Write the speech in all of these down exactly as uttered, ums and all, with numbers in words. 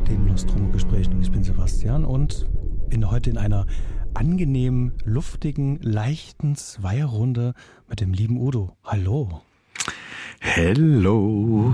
den Nostromo-Gesprächen. Ich bin Sebastian und bin heute in einer angenehmen, luftigen, leichten Zweierrunde mit dem lieben Udo. Hallo. Hello.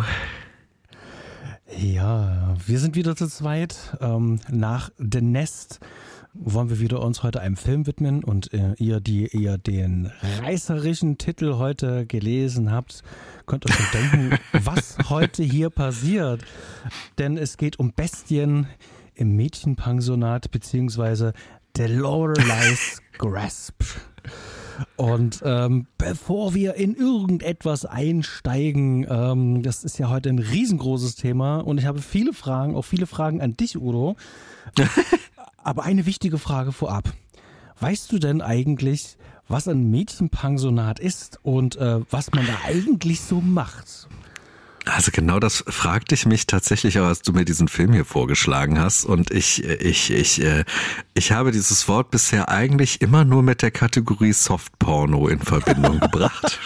Ja, wir sind wieder zu zweit. Ähm, nach The Nest wollen wir wieder uns heute einem Film widmen und äh, ihr, die ihr den reißerischen Titel heute gelesen habt, könnt euch schon denken, was heute hier passiert. Denn es geht um Bestien im Mädchenpensionat beziehungsweise The Loreley's Grasp. Und ähm, bevor wir in irgendetwas einsteigen, ähm, das ist ja heute ein riesengroßes Thema und ich habe viele Fragen, auch viele Fragen an dich, Udo. Aber eine wichtige Frage vorab. Weißt du denn eigentlich, was ein Mädchenpensionat ist und äh, was man da eigentlich so macht? Also genau das fragte ich mich tatsächlich auch, als du mir diesen Film hier vorgeschlagen hast. Und ich, ich, ich, äh, ich habe dieses Wort bisher eigentlich immer nur mit der Kategorie Softporno in Verbindung gebracht.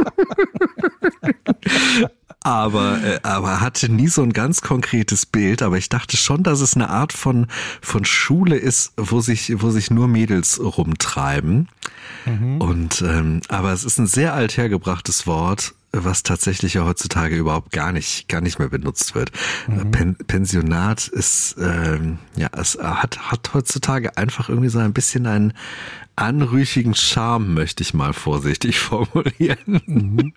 Aber, äh, aber hatte nie so ein ganz konkretes Bild. Aber ich dachte schon, dass es eine Art von, von Schule ist, wo sich, wo sich nur Mädels rumtreiben. Mhm. Und, ähm, aber es ist ein sehr althergebrachtes Wort, was tatsächlich ja heutzutage überhaupt gar nicht, gar nicht mehr benutzt wird. Mhm. Pen- Pensionat ist, ähm, ja, es hat, hat heutzutage einfach irgendwie so ein bisschen einen anrüchigen Charme, möchte ich mal vorsichtig formulieren. Mhm.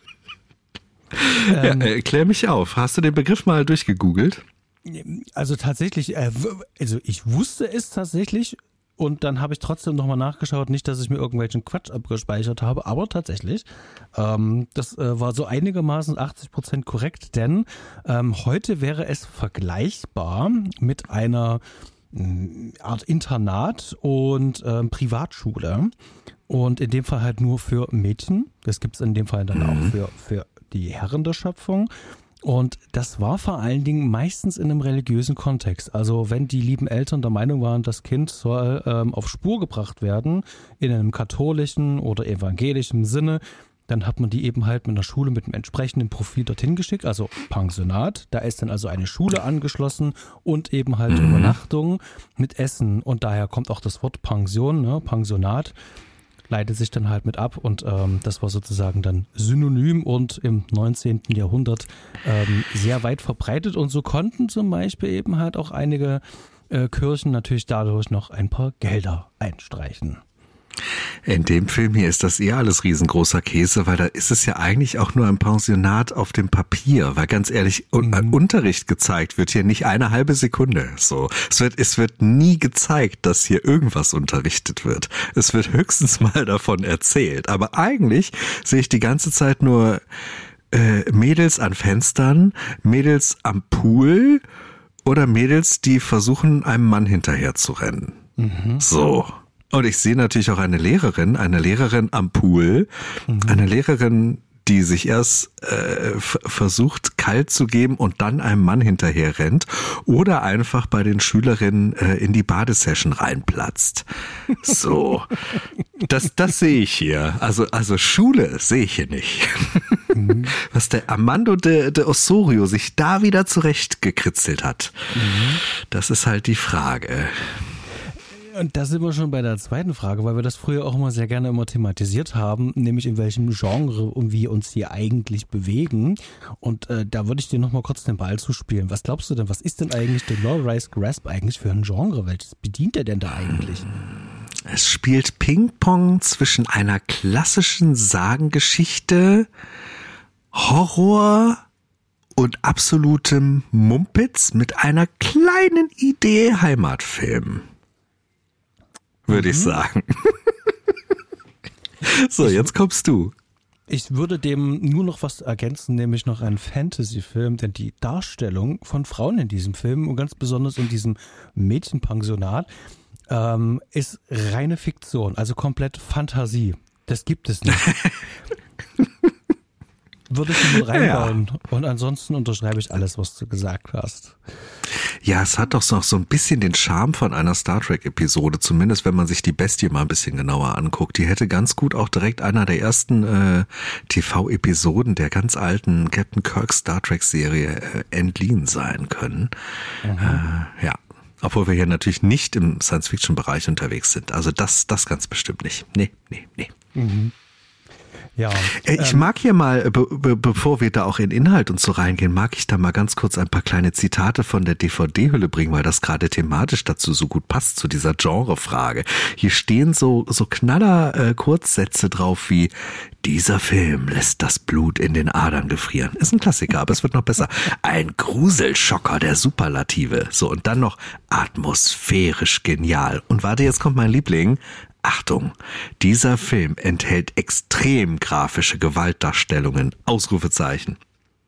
Ja, ähm, äh, klär mich auf. Hast du den Begriff mal durchgegoogelt? Also tatsächlich, äh, also ich wusste es tatsächlich. Und dann habe ich trotzdem nochmal nachgeschaut, nicht, dass ich mir irgendwelchen Quatsch abgespeichert habe, aber tatsächlich, ähm, das äh, war so einigermaßen achtzig Prozent korrekt, denn ähm, heute wäre es vergleichbar mit einer mh, Art Internat und ähm, Privatschule und in dem Fall halt nur für Mädchen. Das gibt es in dem Fall dann mhm. auch für, für die Herren der Schöpfung. Und das war vor allen Dingen meistens in einem religiösen Kontext. Also wenn die lieben Eltern der Meinung waren, das Kind soll ähm, auf Spur gebracht werden, in einem katholischen oder evangelischen Sinne, dann hat man die eben halt mit einer Schule mit einem entsprechenden Profil dorthin geschickt, also Pensionat. Da ist dann also eine Schule angeschlossen und eben halt mhm. Übernachtung mit Essen. Und daher kommt auch das Wort Pension, ne, Pensionat. Leitet sich dann halt mit ab und ähm, das war sozusagen dann synonym und im neunzehnten Jahrhundert ähm, sehr weit verbreitet und so konnten zum Beispiel eben halt auch einige äh, Kirchen natürlich dadurch noch ein paar Gelder einstreichen. In dem Film hier ist das eher alles riesengroßer Käse, weil da ist es ja eigentlich auch nur ein Pensionat auf dem Papier, weil ganz ehrlich, mhm. Unterricht gezeigt wird hier nicht eine halbe Sekunde. So, es wird, es wird nie gezeigt, dass hier irgendwas unterrichtet wird. Es wird höchstens mal davon erzählt, aber eigentlich sehe ich die ganze Zeit nur äh, Mädels an Fenstern, Mädels am Pool oder Mädels, die versuchen, einem Mann hinterher zu rennen. Mhm. So. Und ich sehe natürlich auch eine Lehrerin, eine Lehrerin am Pool, mhm. eine Lehrerin, die sich erst äh, f- versucht, kalt zu geben und dann einem Mann hinterher rennt oder einfach bei den Schülerinnen äh, in die Badesession reinplatzt. So, das, das sehe ich hier. Also, also Schule sehe ich hier nicht. Mhm. Was der Armando de, de Osorio sich da wieder zurechtgekritzelt hat, mhm. das ist halt die Frage. Und da sind wir schon bei der zweiten Frage, weil wir das früher auch immer sehr gerne immer thematisiert haben, nämlich in welchem Genre und wir uns hier eigentlich bewegen. Und äh, da würde ich dir nochmal kurz den Ball zuspielen. Was glaubst du denn, was ist denn eigentlich The Loreley's Grasp eigentlich für ein Genre? Welches bedient er denn da eigentlich? Es spielt Ping-Pong zwischen einer klassischen Sagengeschichte, Horror und absolutem Mumpitz mit einer kleinen Idee Heimatfilm. Würde mhm. ich sagen. So, jetzt kommst du. Ich würde dem nur noch was ergänzen, nämlich noch einen Fantasy-Film, denn die Darstellung von Frauen in diesem Film und ganz besonders in diesem Mädchenpensionat ähm, ist reine Fiktion, also komplett Fantasie. Das gibt es nicht. Würde ich nur reinbauen. Ja. Und ansonsten unterschreibe ich alles, was du gesagt hast. Ja, es hat doch noch so ein bisschen den Charme von einer Star Trek-Episode, zumindest wenn man sich die Bestie mal ein bisschen genauer anguckt. Die hätte ganz gut auch direkt einer der ersten äh, T V-Episoden der ganz alten Captain Kirk Star Trek-Serie äh, entliehen sein können. Mhm. Äh, ja, obwohl wir hier natürlich nicht im Science-Fiction-Bereich unterwegs sind. Also das, das ganz bestimmt nicht. Nee, nee, nee. Mhm. Ja, ich ähm, mag hier mal, be, be, bevor wir da auch in Inhalt und so reingehen, mag ich da mal ganz kurz ein paar kleine Zitate von der D V D-Hülle bringen, weil das gerade thematisch dazu so gut passt, zu dieser Genrefrage. Hier stehen so, so knaller äh, Kurzsätze drauf wie: Dieser Film lässt das Blut in den Adern gefrieren. Ist ein Klassiker, aber es wird noch besser. Ein Gruselschocker der Superlative. So, und dann noch atmosphärisch genial. Und warte, jetzt kommt mein Liebling. Achtung, dieser Film enthält extrem grafische Gewaltdarstellungen. Ausrufezeichen.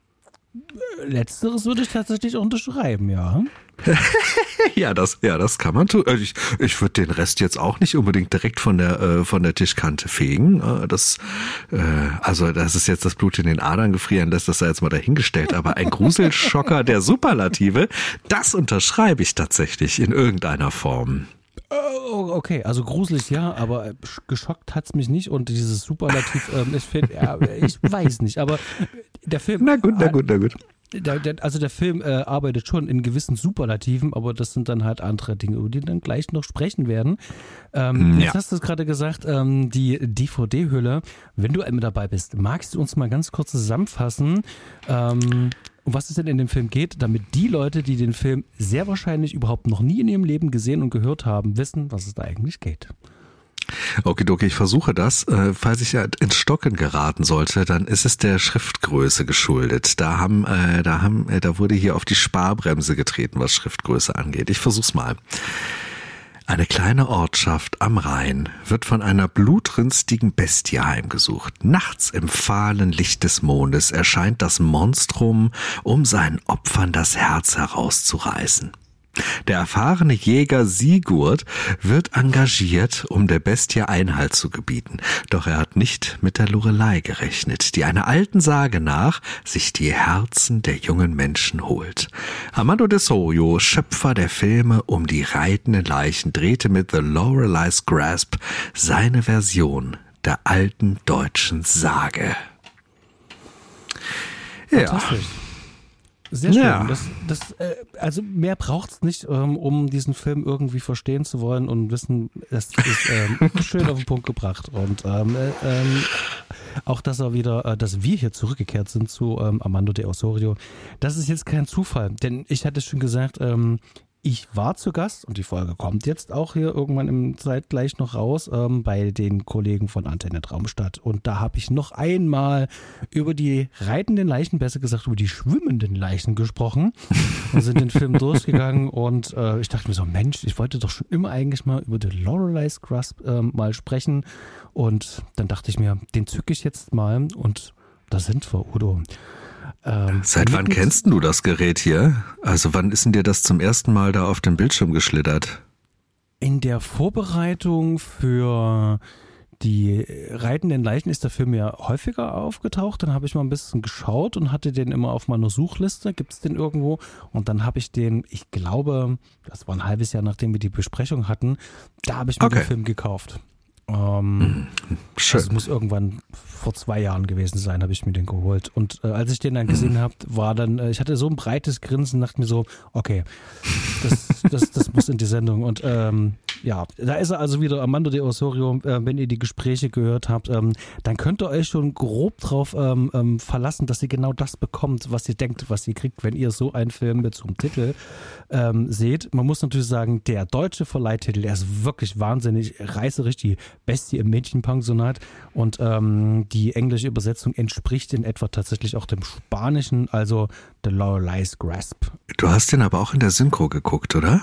Letzteres würde ich tatsächlich unterschreiben, ja. ja, das, ja, das kann man tun. Ich, ich würde den Rest jetzt auch nicht unbedingt direkt von der, äh, von der Tischkante fegen. Äh, das, äh, also, das ist jetzt das Blut in den Adern gefrieren lässt, das sei jetzt mal dahingestellt. Aber ein Gruselschocker der Superlative, das unterschreibe ich tatsächlich in irgendeiner Form. Oh, okay, also gruselig ja, aber geschockt hat's mich nicht und dieses Superlativ, ähm, ich finde, ja, ich weiß nicht, aber der Film... Na gut, na gut, na gut. Der, der, also der Film äh, arbeitet schon in gewissen Superlativen, aber das sind dann halt andere Dinge, über die wir dann gleich noch sprechen werden. Ähm, ja. Jetzt hast du es gerade gesagt, ähm, die D V D-Hülle. Wenn du einmal dabei bist, magst du uns mal ganz kurz zusammenfassen, ähm, um was es denn in dem Film geht, damit die Leute, die den Film sehr wahrscheinlich überhaupt noch nie in ihrem Leben gesehen und gehört haben, wissen, was es da eigentlich geht. Okidoki, ich versuche das. Äh, falls ich ja ins Stocken geraten sollte, dann ist es der Schriftgröße geschuldet. Da haben, äh, da haben, äh, da wurde hier auf die Sparbremse getreten, was Schriftgröße angeht. Ich versuch's mal. Eine kleine Ortschaft am Rhein wird von einer blutrünstigen Bestie heimgesucht. Nachts im fahlen Licht des Mondes erscheint das Monstrum, um seinen Opfern das Herz herauszureißen. Der erfahrene Jäger Sigurd wird engagiert, um der Bestie Einhalt zu gebieten. Doch er hat nicht mit der Lorelei gerechnet, die einer alten Sage nach sich die Herzen der jungen Menschen holt. Armando de Sojo, Schöpfer der Filme um die reitenden Leichen, drehte mit The Lorelei's Grasp seine Version der alten deutschen Sage. Fantastisch. Ja. Sehr schön. Ja. Das, das, äh, also mehr braucht's nicht, ähm, um diesen Film irgendwie verstehen zu wollen und wissen, das ist ähm, schön auf den Punkt gebracht. Und ähm, äh, ähm, auch, dass er wieder, äh, dass wir hier zurückgekehrt sind zu ähm, Armando de Osorio, das ist jetzt kein Zufall. Denn ich hatte schon gesagt, ähm, ich war zu Gast und die Folge kommt jetzt auch hier irgendwann im Zeitgleich noch raus ähm, bei den Kollegen von Antenne Traumstadt. Und da habe ich noch einmal über die reitenden Leichen, besser gesagt über die schwimmenden Leichen gesprochen und sind den Film durchgegangen. Und äh, ich dachte mir so, Mensch, ich wollte doch schon immer eigentlich mal über The Lorelei's Grasp äh, mal sprechen. Und dann dachte ich mir, den zücke ich jetzt mal und da sind wir, Udo. Ähm, Seit wann kennst du das Gerät hier? Also wann ist denn dir das zum ersten Mal da auf dem Bildschirm geschlittert? In der Vorbereitung für die reitenden Leichen ist der Film ja häufiger aufgetaucht. Dann habe ich mal ein bisschen geschaut und hatte den immer auf meiner Suchliste. Gibt es den irgendwo? Und dann habe ich den, ich glaube, das war ein halbes Jahr, nachdem wir die Besprechung hatten, da habe ich mir okay. den Film gekauft. Ähm, Schön. Also es muss irgendwann vor zwei Jahren gewesen sein, habe ich mir den geholt. Und äh, als ich den dann gesehen habe, war dann, äh, ich hatte so ein breites Grinsen, dachte mir so, okay, das, das, das muss in die Sendung. Und ähm, ja, da ist er also wieder, Armando de Osorio. Äh, wenn ihr die Gespräche gehört habt, ähm, dann könnt ihr euch schon grob drauf ähm, ähm, verlassen, dass ihr genau das bekommt, was ihr denkt, was ihr kriegt, wenn ihr so einen Film mit so einem Titel ähm, seht. Man muss natürlich sagen, der deutsche Verleihtitel, der ist wirklich wahnsinnig reißerisch, die Bestie im Mädchenpensionat, und ähm, die englische Übersetzung entspricht in etwa tatsächlich auch dem Spanischen, also The Lorelei's Grasp. Du hast den aber auch in der Synchro geguckt, oder?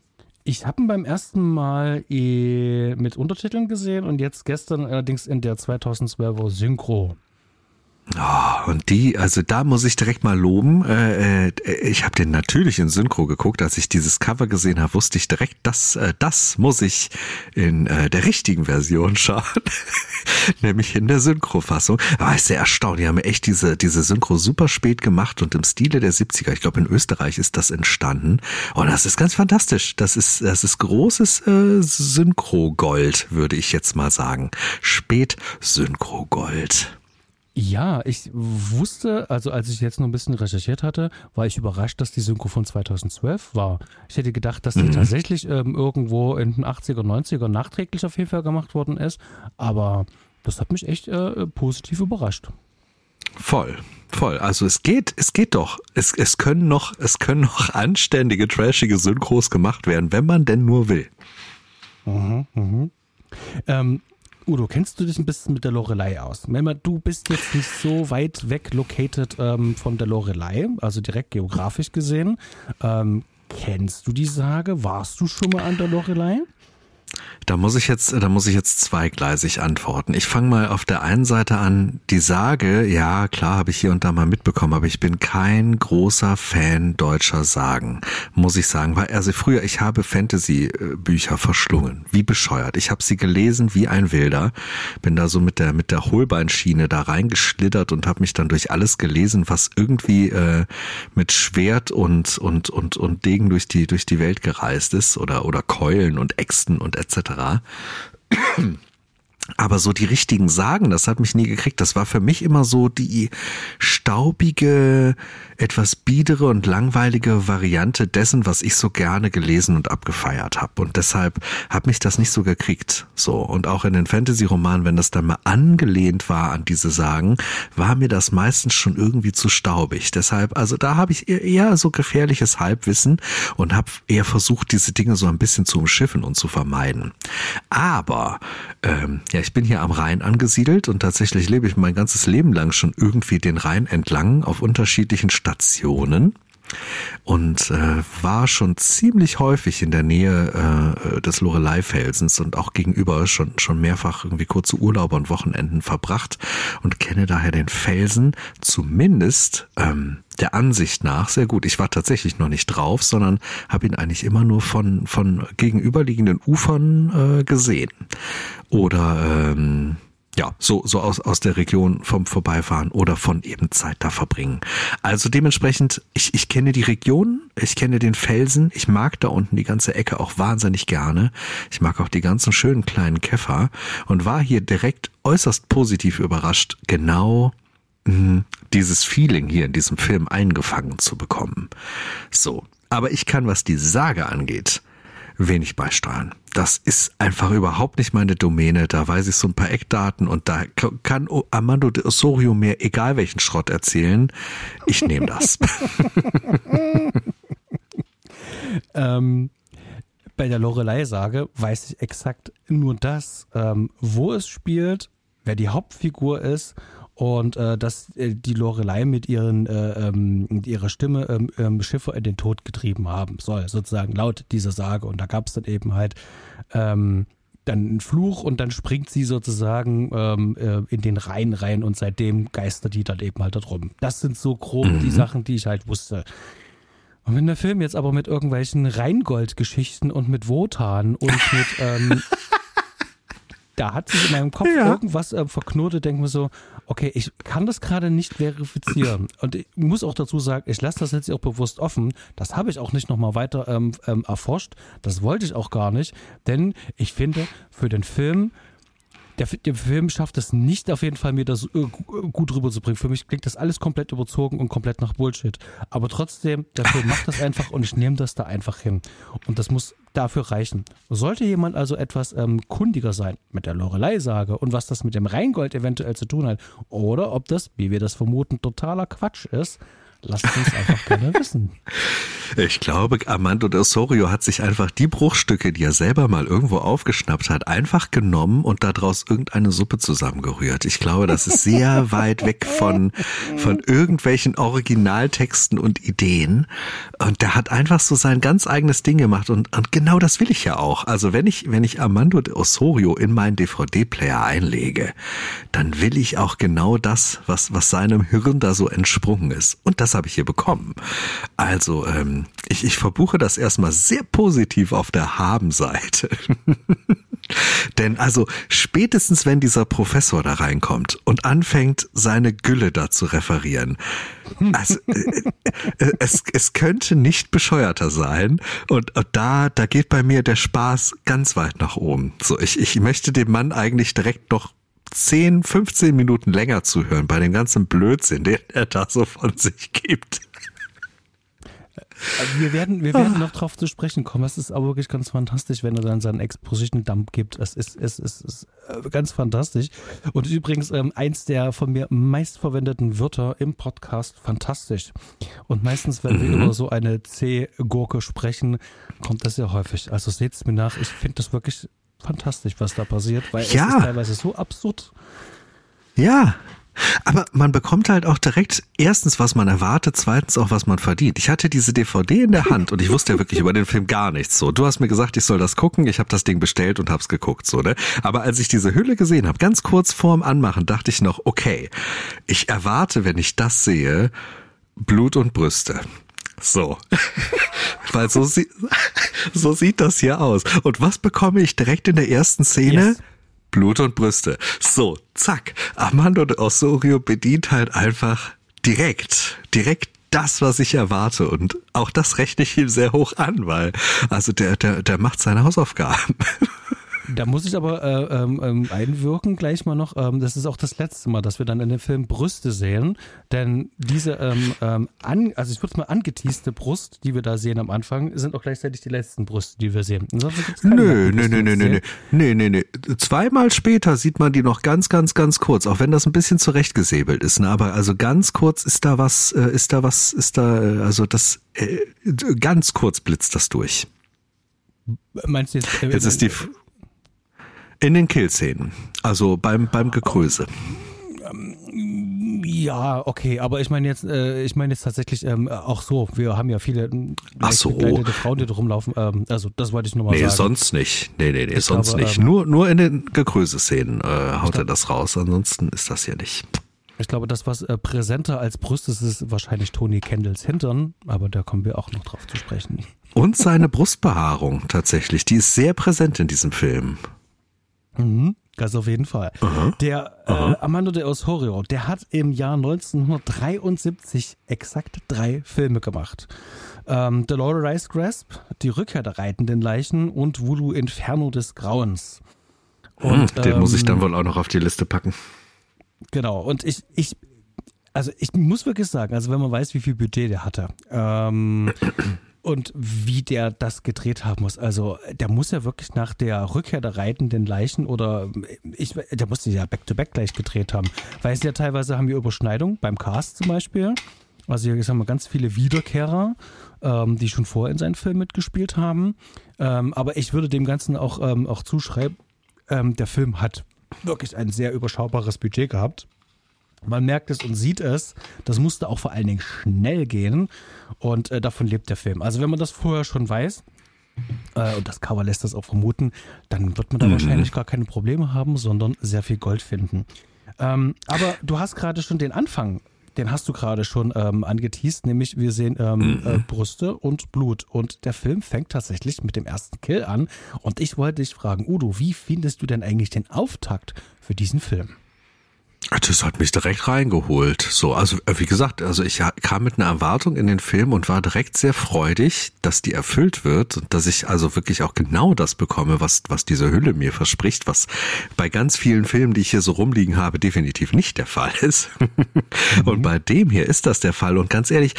Ich habe ihn beim ersten Mal eh mit Untertiteln gesehen und jetzt gestern allerdings in der zweitausendzwölfer Synchro. Oh, und die, also da muss ich direkt mal loben. Äh, ich habe den natürlich in Synchro geguckt. Als ich dieses Cover gesehen habe, wusste ich direkt, dass äh, das muss ich in äh, der richtigen Version schauen, nämlich in der Synchrofassung. Aber ist sehr erstaunt. Die haben echt diese diese Synchro super spät gemacht und im Stile der siebziger. Ich glaube, in Österreich ist das entstanden. Und das ist ganz fantastisch. Das ist das ist großes äh, Synchro-Gold, würde ich jetzt mal sagen. Spät-Synchro-Gold. Ja, ich wusste, also als ich jetzt noch ein bisschen recherchiert hatte, war ich überrascht, dass die Synchro von zweitausendzwölf war. Ich hätte gedacht, dass die mhm. tatsächlich ähm, irgendwo in den achtziger, neunziger nachträglich auf jeden Fall gemacht worden ist, aber das hat mich echt äh, positiv überrascht. Voll, voll. Also es geht, es geht doch. Es, es können noch, es können noch anständige, trashige Synchros gemacht werden, wenn man denn nur will. Mhm, mhm. Ähm, Udo, kennst du dich ein bisschen mit der Loreley aus? Melma, du bist jetzt nicht so weit weg located ähm, von der Loreley, also direkt geografisch gesehen. Ähm, kennst du die Sage? Warst du schon mal an der Loreley? Da muss ich jetzt, da muss ich jetzt zweigleisig antworten. Ich fange mal auf der einen Seite an, die Sage, ja klar, habe ich hier und da mal mitbekommen, aber ich bin kein großer Fan deutscher Sagen, muss ich sagen. Weil also früher, ich habe Fantasy-Bücher verschlungen, wie bescheuert. Ich habe sie gelesen wie ein Wilder, bin da so mit der mit der Hohlbeinschiene da reingeschlittert und habe mich dann durch alles gelesen, was irgendwie äh, mit Schwert und und und und Degen durch die durch die Welt gereist ist oder oder Keulen und Äxten und et cetera. Aber so die richtigen Sagen, das hat mich nie gekriegt. Das war für mich immer so die staubige, etwas biedere und langweilige Variante dessen, was ich so gerne gelesen und abgefeiert habe. Und deshalb hat mich das nicht so gekriegt. So, und auch in den Fantasy-Romanen, wenn das dann mal angelehnt war an diese Sagen, war mir das meistens schon irgendwie zu staubig. Deshalb, also da habe ich eher so gefährliches Halbwissen und habe eher versucht, diese Dinge so ein bisschen zu umschiffen und zu vermeiden. Aber ähm, ja, ich bin hier am Rhein angesiedelt und tatsächlich lebe ich mein ganzes Leben lang schon irgendwie den Rhein entlang auf unterschiedlichen Stationen und äh, war schon ziemlich häufig in der Nähe äh, des Loreley-Felsens und auch gegenüber schon schon mehrfach irgendwie kurze Urlaube und Wochenenden verbracht und kenne daher den Felsen zumindest ähm, der Ansicht nach sehr gut. Ich war tatsächlich noch nicht drauf, sondern habe ihn eigentlich immer nur von von gegenüberliegenden Ufern äh, gesehen oder ähm, ja, so so aus aus der Region vom Vorbeifahren oder von eben Zeit da verbringen. Also dementsprechend, ich ich kenne die Region, ich kenne den Felsen, ich mag da unten die ganze Ecke auch wahnsinnig gerne. Ich mag auch die ganzen schönen kleinen Käfer und war hier direkt äußerst positiv überrascht, genau mh, dieses Feeling hier in diesem Film eingefangen zu bekommen. So, aber ich kann, was die Sage angeht, wenig beisteuern. Das ist einfach überhaupt nicht meine Domäne. Da weiß ich so ein paar Eckdaten und da kann Armando de Osorio mir egal welchen Schrott erzählen. Ich nehme das. ähm, bei der Loreley-Sage weiß ich exakt nur das, ähm, wo es spielt, wer die Hauptfigur ist und äh, dass äh, die Loreley mit ihren äh, ähm, mit ihrer Stimme ähm, ähm, Schiffe in den Tod getrieben haben soll, sozusagen laut dieser Sage. Und da gab es dann eben halt ähm, dann einen Fluch und dann springt sie sozusagen ähm, äh, in den Rhein rein und seitdem geistert die dann eben halt da drum. Das sind so grob mhm. die Sachen, die ich halt wusste. Und wenn der Film jetzt aber mit irgendwelchen Rheingold-Geschichten und mit Wotan und mit ähm, da hat sich in meinem Kopf ja. irgendwas äh, verknotet, denke mir so, okay, ich kann das gerade nicht verifizieren. Und ich muss auch dazu sagen, ich lasse das jetzt auch bewusst offen. Das habe ich auch nicht nochmal weiter ähm, ähm, erforscht. Das wollte ich auch gar nicht. Denn ich finde, für den Film, der, der Film schafft es nicht auf jeden Fall, mir das äh, gut rüberzubringen. Für mich klingt das alles komplett überzogen und komplett nach Bullshit. Aber trotzdem, der Film macht das einfach und ich nehme das da einfach hin. Und das muss dafür reichen. Sollte jemand also etwas ähm, kundiger sein mit der Loreley-Sage und was das mit dem Rheingold eventuell zu tun hat oder ob das, wie wir das vermuten, totaler Quatsch ist, Lasst uns einfach gerne wissen. Ich glaube, Armando de Osorio hat sich einfach die Bruchstücke, die er selber mal irgendwo aufgeschnappt hat, einfach genommen und daraus irgendeine Suppe zusammengerührt. Ich glaube, das ist sehr weit weg von, von irgendwelchen Originaltexten und Ideen. Und der hat einfach so sein ganz eigenes Ding gemacht. Und, und genau das will ich ja auch. Also wenn ich, wenn ich Armando de Osorio in meinen D V D-Player einlege, dann will ich auch genau das, was, was seinem Hirn da so entsprungen ist. Und das habe ich hier bekommen. Also, ähm, ich, ich verbuche das erstmal sehr positiv auf der Haben-Seite. Denn also spätestens, wenn dieser Professor da reinkommt und anfängt, seine Gülle da zu referieren, also äh, es, es könnte nicht bescheuerter sein. Und, und da, da geht bei mir der Spaß ganz weit nach oben. So, ich, ich möchte dem Mann eigentlich direkt noch zehn, fünfzehn Minuten länger zuhören bei dem ganzen Blödsinn, den er da so von sich gibt. Wir werden, wir werden noch drauf zu sprechen kommen. Es ist aber wirklich ganz fantastisch, wenn er dann seinen Exposition-Dump gibt. Es ist, es ist, es ist ganz fantastisch. Und übrigens ähm, eins der von mir meistverwendeten Wörter im Podcast, fantastisch. Und meistens, wenn wir mhm. über so eine C-Gurke sprechen, kommt das sehr häufig. Also seht's mir nach. Ich finde das wirklich fantastisch, was da passiert, weil ja. es ist teilweise so absurd. Ja, aber man bekommt halt auch direkt erstens, was man erwartet, zweitens auch, was man verdient. Ich hatte diese D V D in der Hand und ich wusste ja wirklich über den Film gar nichts. So, du hast mir gesagt, ich soll das gucken, ich habe das Ding bestellt und hab's geguckt. So, ne? Aber als ich diese Hülle gesehen habe, ganz kurz vorm Anmachen, dachte ich noch, okay, ich erwarte, wenn ich das sehe, Blut und Brüste. So, weil so, sie- so sieht das hier aus. Und was bekomme ich direkt in der ersten Szene? Yes. Blut und Brüste. So, zack. Armando de Osorio bedient halt einfach direkt, direkt das, was ich erwarte. Und auch das rechne ich ihm sehr hoch an, weil, also der, der, der macht seine Hausaufgaben. Da muss ich aber äh, ähm, einwirken gleich mal noch. Ähm, das ist auch das letzte Mal, dass wir dann in dem Film Brüste sehen. Denn diese, ähm, ähm, an, also ich würde mal angeteaste Brust, die wir da sehen am Anfang, sind auch gleichzeitig die letzten Brüste, die wir sehen. Ansonsten gibt's keine Nö, nö, Nackenbrüste nö, nö, zu nö, sehen. nö, nö, nö. Zweimal später sieht man die noch ganz, ganz, ganz kurz, auch wenn das ein bisschen zurechtgesäbelt ist. Ne? Aber also ganz kurz ist da was, äh, ist da was, ist da, äh, also das, äh, ganz kurz blitzt das durch. Meinst du jetzt? Äh, Jetzt ist die F- in den Killszenen, also beim beim Gekröse. Ja, okay, aber ich meine jetzt, äh, ich meine jetzt tatsächlich ähm, auch so. Wir haben ja viele ähm, Ach so. gekleidete Frauen, die da rumlaufen. Ähm, also das wollte ich nur mal Nee, sagen. sonst nicht. Nee, nee, nee, Ich sonst glaube, nicht. ähm, Nur nur in den Gekröse-Szenen äh, haut glaub- er das raus, ansonsten ist das hier nicht. Ich glaube, das, was äh, präsenter als Brust ist, ist wahrscheinlich Tony Kendalls Hintern, aber da kommen wir auch noch drauf zu sprechen. Und seine Brustbehaarung tatsächlich, die ist sehr präsent in diesem Film. Mhm, das auf jeden Fall. Aha. Der äh, Armando de Osorio, der hat im Jahr neunzehnhundertdreiundsiebzig exakt drei Filme gemacht. Ähm, The Dolores Grasp, Die Rückkehr der reitenden Leichen und Voodoo Inferno des Grauens. Und, Hm, den muss ich dann ähm, wohl auch noch auf die Liste packen. Genau, und ich, ich, also ich muss wirklich sagen, also wenn man weiß, wie viel Budget der hatte, ähm, und wie der das gedreht haben muss, also der muss ja wirklich nach der Rückkehr der reitenden Leichen oder ich, der musste ja Back-to-Back gleich gedreht haben, weil es ja teilweise haben wir Überschneidung beim Cast zum Beispiel, also hier haben wir ganz viele Wiederkehrer, ähm, die schon vorher in seinen Film mitgespielt haben, ähm, aber ich würde dem Ganzen auch, ähm, auch zuschreiben, ähm, der Film hat wirklich ein sehr überschaubares Budget gehabt. Man merkt es und sieht es. Das musste auch vor allen Dingen schnell gehen und äh, davon lebt der Film. Also wenn man das vorher schon weiß, äh, und das Cover lässt das auch vermuten, dann wird man da mhm. wahrscheinlich gar keine Probleme haben, sondern sehr viel Gold finden. Ähm, aber du hast gerade schon den Anfang, den hast du gerade schon ähm, angeteast, nämlich wir sehen ähm, mhm. äh, Brüste und Blut und der Film fängt tatsächlich mit dem ersten Kill an und ich wollte dich fragen, Udo, wie findest du denn eigentlich den Auftakt für diesen Film? Das hat mich direkt reingeholt. So, also wie gesagt, also ich kam mit einer Erwartung in den Film und war direkt sehr freudig, dass die erfüllt wird und dass ich also wirklich auch genau das bekomme, was was diese Hülle mir verspricht, was bei ganz vielen Filmen, die ich hier so rumliegen habe, definitiv nicht der Fall ist. Mhm. Und bei dem hier ist das der Fall und ganz ehrlich,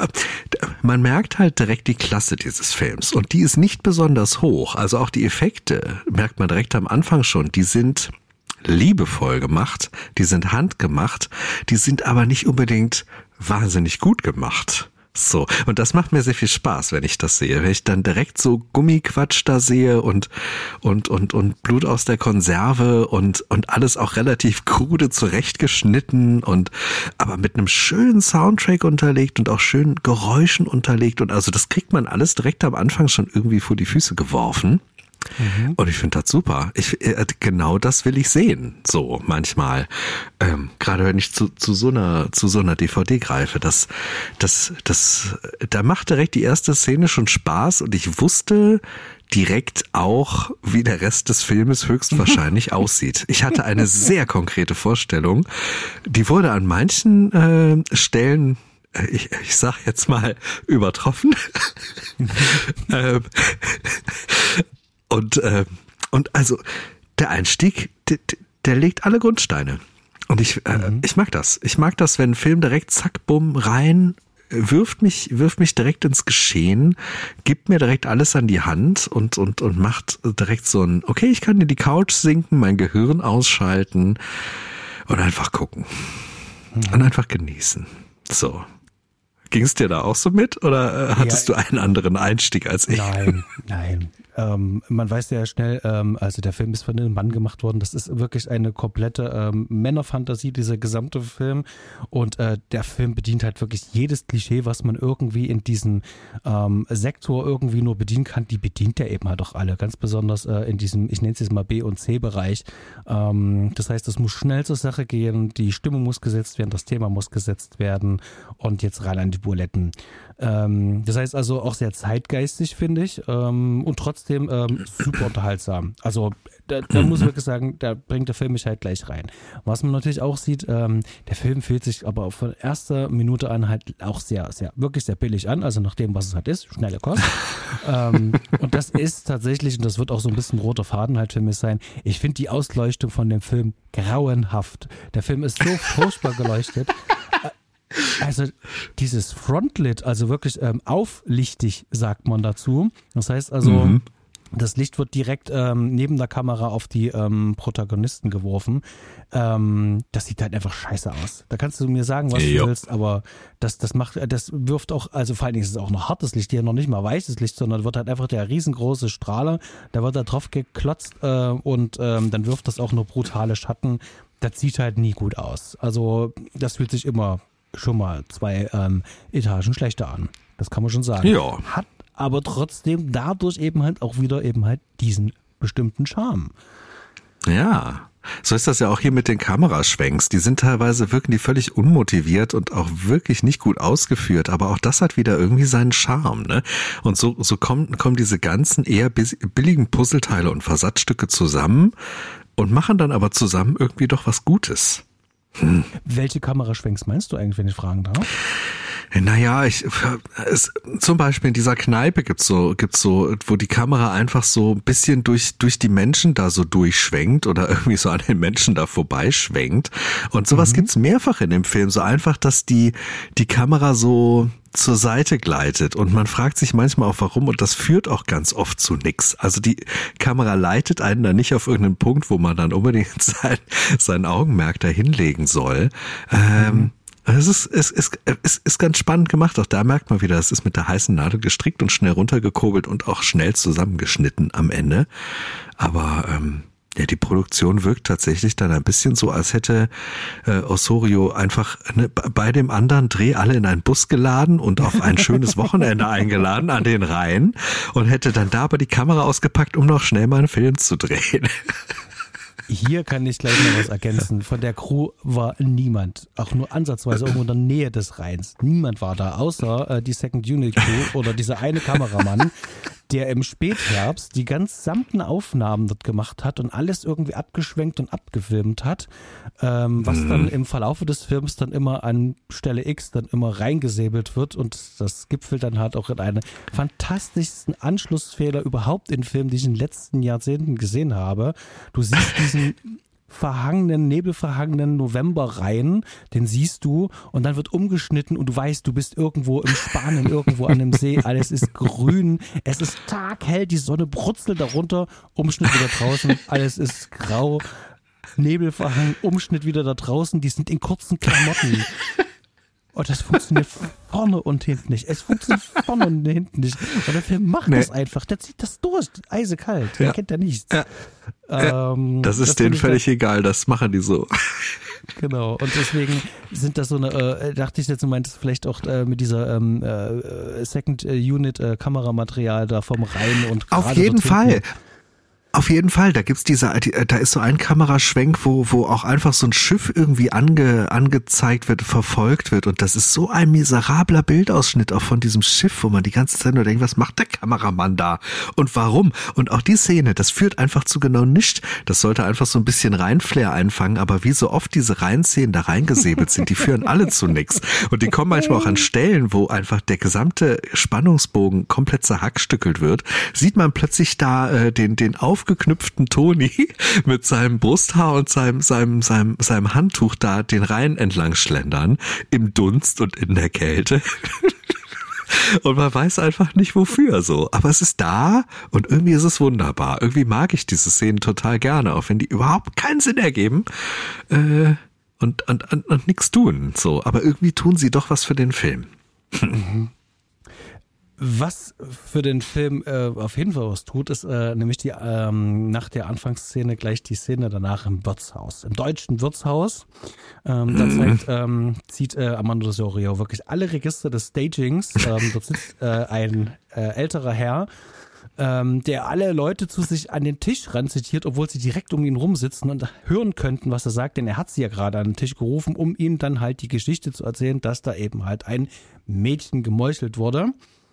man merkt halt direkt die Klasse dieses Films und die ist nicht besonders hoch. Also auch die Effekte merkt man direkt am Anfang schon, die sind liebevoll gemacht, die sind handgemacht, die sind aber nicht unbedingt wahnsinnig gut gemacht. So, und das macht mir sehr viel Spaß, wenn ich das sehe. Wenn ich dann direkt so Gummiquatsch da sehe und und und und Blut aus der Konserve und und alles auch relativ krude zurechtgeschnitten und aber mit einem schönen Soundtrack unterlegt und auch schönen Geräuschen unterlegt und also das kriegt man alles direkt am Anfang schon irgendwie vor die Füße geworfen. Mhm. Und ich finde das super. Ich, genau das will ich sehen. So manchmal, ähm, gerade wenn ich zu, zu so einer zu so einer D V D greife, das das das da macht direkt die erste Szene schon Spaß und ich wusste direkt auch, wie der Rest des Filmes höchstwahrscheinlich aussieht. Ich hatte eine sehr konkrete Vorstellung. Die wurde an manchen äh, Stellen Ich, ich sag jetzt mal übertroffen. ähm, Und, äh, und also der Einstieg, der, der legt alle Grundsteine. Und ich, äh, mhm. ich mag das. Ich mag das, wenn ein Film direkt zack, bumm, rein, wirft mich, wirft mich direkt ins Geschehen, gibt mir direkt alles an die Hand und, und, und macht direkt so ein, okay, ich kann in die Couch sinken, mein Gehirn ausschalten und einfach gucken. Mhm. Und einfach genießen. So. Ging es dir da auch so mit oder hattest ja, du einen anderen Einstieg als ich? Nein, nein. Ähm, man weiß ja schnell, ähm, also der Film ist von einem Mann gemacht worden. Das ist wirklich eine komplette ähm, Männerfantasie, dieser gesamte Film. Und äh, der Film bedient halt wirklich jedes Klischee, was man irgendwie in diesem ähm, Sektor irgendwie nur bedienen kann. Die bedient er eben halt auch alle. Ganz besonders äh, in diesem, ich nenne es jetzt mal B- und C-Bereich. Ähm, das heißt, es muss schnell zur Sache gehen. Die Stimmung muss gesetzt werden, das Thema muss gesetzt werden. Und jetzt rein an die Buletten. Ähm, das heißt also auch sehr zeitgeistig, finde ich. Ähm, und trotzdem Ähm, super unterhaltsam. Also da, da muss ich wirklich sagen, da bringt der Film mich halt gleich rein. Was man natürlich auch sieht, ähm, der Film fühlt sich aber von erster Minute an halt auch sehr, sehr, wirklich sehr billig an, also nach dem, was es halt ist, schnelle Kost. ähm, und das ist tatsächlich, und das wird auch so ein bisschen roter Faden halt für mich sein, ich finde die Ausleuchtung von dem Film grauenhaft. Der Film ist so furchtbar geleuchtet. Also dieses Frontlit, also wirklich ähm, auflichtig, sagt man dazu. Das heißt also, mhm. das Licht wird direkt ähm, neben der Kamera auf die ähm, Protagonisten geworfen. Ähm, das sieht halt einfach scheiße aus. Da kannst du mir sagen, was jo. du willst, aber das, das macht, das wirft auch, also vor allen Dingen ist es auch noch hartes Licht, hier noch nicht mal weißes Licht, sondern wird halt einfach der riesengroße Strahler, da wird da drauf geklotzt äh, und ähm, dann wirft das auch nur brutale Schatten. Das sieht halt nie gut aus. Also das fühlt sich immer schon mal zwei ähm, Etagen schlechter an. Das kann man schon sagen. Ja. Hat aber trotzdem dadurch eben halt auch wieder eben halt diesen bestimmten Charme. Ja, so ist das ja auch hier mit den Kameraschwenks. Die sind teilweise, wirken die völlig unmotiviert und auch wirklich nicht gut ausgeführt. Aber auch das hat wieder irgendwie seinen Charme, ne? Und so, so kommen, kommen diese ganzen eher billigen Puzzleteile und Versatzstücke zusammen und machen dann aber zusammen irgendwie doch was Gutes. Hm. Welche Kameraschwenks meinst du eigentlich, wenn ich fragen darf? Naja, ich, es, zum Beispiel in dieser Kneipe gibt's so, gibt's so, wo die Kamera einfach so ein bisschen durch, durch die Menschen da so durchschwenkt oder irgendwie so an den Menschen da vorbeischwenkt. Und sowas mhm. gibt's mehrfach in dem Film. So einfach, dass die, die Kamera so zur Seite gleitet und man fragt sich manchmal auch warum und das führt auch ganz oft zu nix. Also die Kamera leitet einen da nicht auf irgendeinen Punkt, wo man dann unbedingt sein, sein Augenmerk da hinlegen soll. Ähm, mhm. Es ist, es ist, es ist ganz spannend gemacht. Auch da merkt man wieder, es ist mit der heißen Nadel gestrickt und schnell runtergekurbelt und auch schnell zusammengeschnitten am Ende. Aber ähm, ja, die Produktion wirkt tatsächlich dann ein bisschen so, als hätte äh, Osorio einfach ne, bei dem anderen Dreh alle in einen Bus geladen und auf ein schönes Wochenende eingeladen an den Rhein und hätte dann da aber die Kamera ausgepackt, um noch schnell mal einen Film zu drehen. Hier kann ich gleich noch was ergänzen. Von der Crew war niemand, auch nur ansatzweise irgendwo in der Nähe des Rheins. Niemand war da, außer äh, die Second Unit Crew oder dieser eine Kameramann, der im Spätherbst die ganz gesamten Aufnahmen dort gemacht hat und alles irgendwie abgeschwenkt und abgefilmt hat, ähm, was mhm. dann im Verlaufe des Films dann immer an Stelle X dann immer reingesäbelt wird und das gipfelt dann halt auch in einen fantastischsten Anschlussfehler überhaupt in Filmen, die ich in den letzten Jahrzehnten gesehen habe. Du siehst diesen verhangenen, nebelverhangenen Novemberrhein, den siehst du und dann wird umgeschnitten und du weißt, du bist irgendwo im Spanien, irgendwo an einem See, alles ist grün, es ist taghell, die Sonne brutzelt darunter, Umschnitt wieder draußen, alles ist grau, Nebelverhang, Umschnitt wieder da draußen, die sind in kurzen Klamotten. Und das funktioniert vorne und hinten nicht. Es funktioniert vorne und hinten nicht. Und der Film macht Nee. das einfach. Der zieht das durch. Eisekalt. Der Ja. kennt ja nichts. Ja. Ähm, Das ist das denen finde ich völlig egal, das machen die so. Genau, und deswegen sind das so eine, äh, dachte ich jetzt, du meintest vielleicht auch äh, mit dieser ähm, äh, Second Unit äh, Kameramaterial da vom Rhein und Auf gerade jeden dort Fall. hinten. Auf jeden Fall, da gibt's diese, da ist so ein Kameraschwenk, wo, wo auch einfach so ein Schiff irgendwie ange, angezeigt wird, verfolgt wird und das ist so ein miserabler Bildausschnitt auch von diesem Schiff, wo man die ganze Zeit nur denkt, was macht der Kameramann da und warum? Und auch die Szene, das führt einfach zu genau nichts. Das sollte einfach so ein bisschen Rheinflair einfangen, aber wie so oft diese Rheinszenen da reingesäbelt sind, die führen alle zu nichts und die kommen manchmal auch an Stellen, wo einfach der gesamte Spannungsbogen komplett zerhackstückelt wird, sieht man plötzlich da äh, den, den Auf aufgeknüpften Toni mit seinem Brusthaar und seinem, seinem, seinem, seinem Handtuch da den Rhein entlang schlendern, im Dunst und in der Kälte. Und man weiß einfach nicht wofür so. Aber es ist da und irgendwie ist es wunderbar. Irgendwie mag ich diese Szenen total gerne, auch wenn die überhaupt keinen Sinn ergeben äh, und, und, und, und nichts tun. So. Aber irgendwie tun sie doch was für den Film. Mhm. Was für den Film äh, auf jeden Fall was tut, ist äh, nämlich die ähm, nach der Anfangsszene gleich die Szene danach im Wirtshaus. Im deutschen Wirtshaus. Ähm, da zeigt, ähm, zieht äh, Armando Osorio wirklich alle Register des Stagings. Ähm, dort sitzt äh, ein äh, älterer Herr, ähm, der alle Leute zu sich an den Tisch ranzitiert, obwohl sie direkt um ihn rumsitzen und hören könnten, was er sagt, denn er hat sie ja gerade an den Tisch gerufen, um ihnen dann halt die Geschichte zu erzählen, dass da eben halt ein Mädchen gemeuchelt wurde.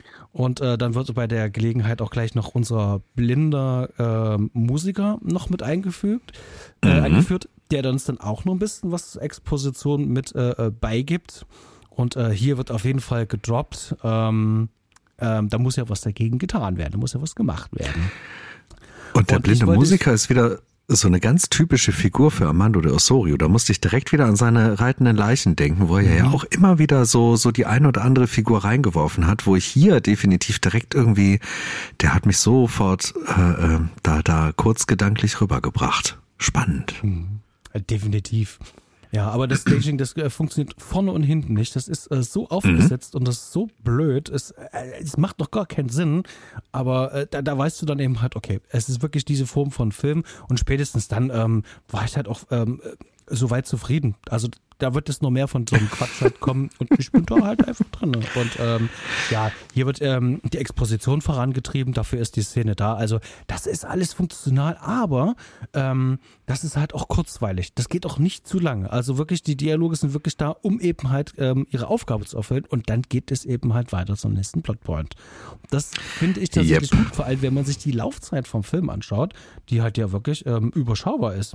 Und äh, dann wird bei der Gelegenheit auch gleich noch unser blinder äh, Musiker noch mit eingefügt, äh, mhm. eingeführt, der uns dann auch noch ein bisschen was zur Exposition mit äh, beigibt. Und äh, hier wird auf jeden Fall gedroppt. Ähm, ähm, da muss ja was dagegen getan werden, da muss ja was gemacht werden. Und der Und blinde wollte- Musiker ist wieder so eine ganz typische Figur für Armando de Osorio. Da musste ich direkt wieder an seine reitenden Leichen denken, wo er Mhm. ja auch immer wieder so so die eine oder andere Figur reingeworfen hat, wo ich hier definitiv direkt irgendwie, der hat mich sofort äh, äh, da da kurz gedanklich rübergebracht. Spannend. Mhm. Äh, Definitiv. Ja, aber das Staging, das äh, funktioniert vorne und hinten nicht. Das ist äh, so aufgesetzt und das ist so blöd. Es, äh, es macht doch gar keinen Sinn. Aber äh, da, da weißt du dann eben halt, okay, es ist wirklich diese Form von Film. Und spätestens dann ähm, war ich halt auch ähm, soweit zufrieden. Also da wird es noch mehr von so einem Quatsch halt kommen und ich bin da halt einfach drin. Und ähm, ja, hier wird ähm, die Exposition vorangetrieben, dafür ist die Szene da. Also das ist alles funktional, aber ähm, das ist halt auch kurzweilig. Das geht auch nicht zu lange. Also wirklich, die Dialoge sind wirklich da, um eben halt ähm, ihre Aufgabe zu erfüllen und dann geht es eben halt weiter zum nächsten Plotpoint. Das finde ich tatsächlich Yep. gut, vor allem wenn man sich die Laufzeit vom Film anschaut, die halt ja wirklich ähm, überschaubar ist.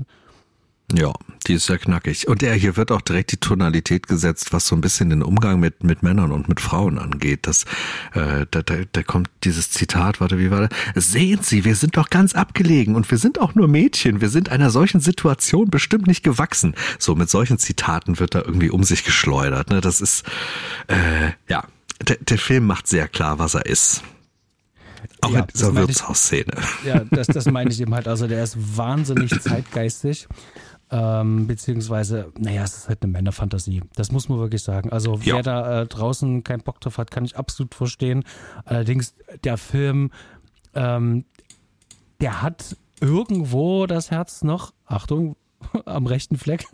Ja, die ist ja knackig. Und er hier wird auch direkt die Tonalität gesetzt, was so ein bisschen den Umgang mit mit Männern und mit Frauen angeht. Das, äh, da, da, da kommt dieses Zitat, warte, wie war das? Sehen Sie, wir sind doch ganz abgelegen und wir sind auch nur Mädchen. Wir sind einer solchen Situation bestimmt nicht gewachsen. So mit solchen Zitaten wird da irgendwie um sich geschleudert. Ne? Das ist, äh, ja, der, der Film macht sehr klar, was er ist. Auch Ja, in dieser das meine ich- Wirtshausszene. Ja, das, das meine ich eben halt. Also der ist wahnsinnig zeitgeistig. Ähm, beziehungsweise, naja, es ist halt eine Männerfantasie. Das muss man wirklich sagen. Also Ja. wer da äh, draußen keinen Bock drauf hat, kann ich absolut verstehen. Allerdings, der Film, ähm, der hat irgendwo das Herz noch, Achtung, am rechten Fleck.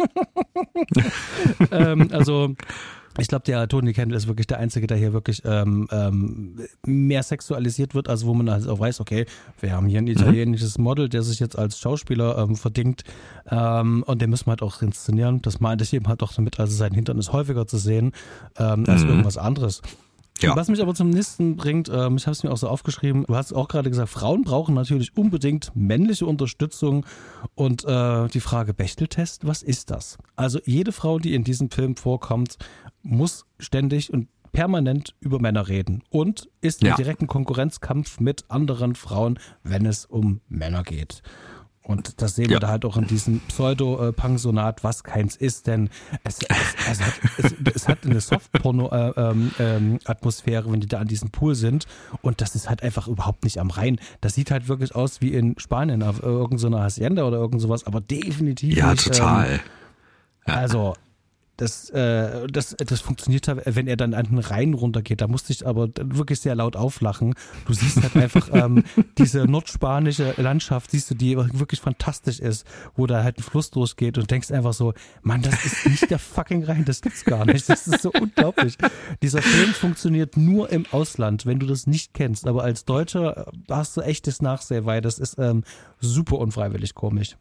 ähm, also ich glaube, der Tony Kendall ist wirklich der Einzige, der hier wirklich ähm, ähm, mehr sexualisiert wird, also wo man also auch weiß, okay, wir haben hier ein italienisches Model, der sich jetzt als Schauspieler ähm, verdingt ähm, und den müssen wir halt auch inszenieren. Das meinte ich eben halt auch damit, also sein Hintern ist häufiger zu sehen ähm, als Mhm. irgendwas anderes. Ja. Was mich aber zum nächsten bringt, ähm, ich habe es mir auch so aufgeschrieben, du hast auch gerade gesagt, Frauen brauchen natürlich unbedingt männliche Unterstützung und äh, die Frage Bechteltest, was ist das? Also jede Frau, die in diesem Film vorkommt, muss ständig und permanent über Männer reden und ist Ja. im direkten Konkurrenzkampf mit anderen Frauen, wenn es um Männer geht. Und das sehen wir Ja. da halt auch in diesem Pseudo-Pensionat, was keins ist, denn es, es, es, hat, es, es hat eine Soft-Porno-Atmosphäre, wenn die da an diesem Pool sind. Und das ist halt einfach überhaupt nicht am Rhein. Das sieht halt wirklich aus wie in Spanien auf irgendeiner Hacienda oder irgend sowas, aber definitiv Ja, nicht. total. Ähm, also, das, äh, das, das funktioniert, wenn er dann an den Rhein runtergeht. Da musste ich aber wirklich sehr laut auflachen. Du siehst halt einfach ähm, diese nordspanische Landschaft, siehst du, die wirklich fantastisch ist, wo da halt ein Fluss durchgeht und denkst einfach so, Mann, das ist nicht der fucking Rhein, das gibt's gar nicht. Das ist so unglaublich. Dieser Film funktioniert nur im Ausland, wenn du das nicht kennst. Aber als Deutscher hast du echtes Nachsehen, weil das ist ähm, super unfreiwillig komisch.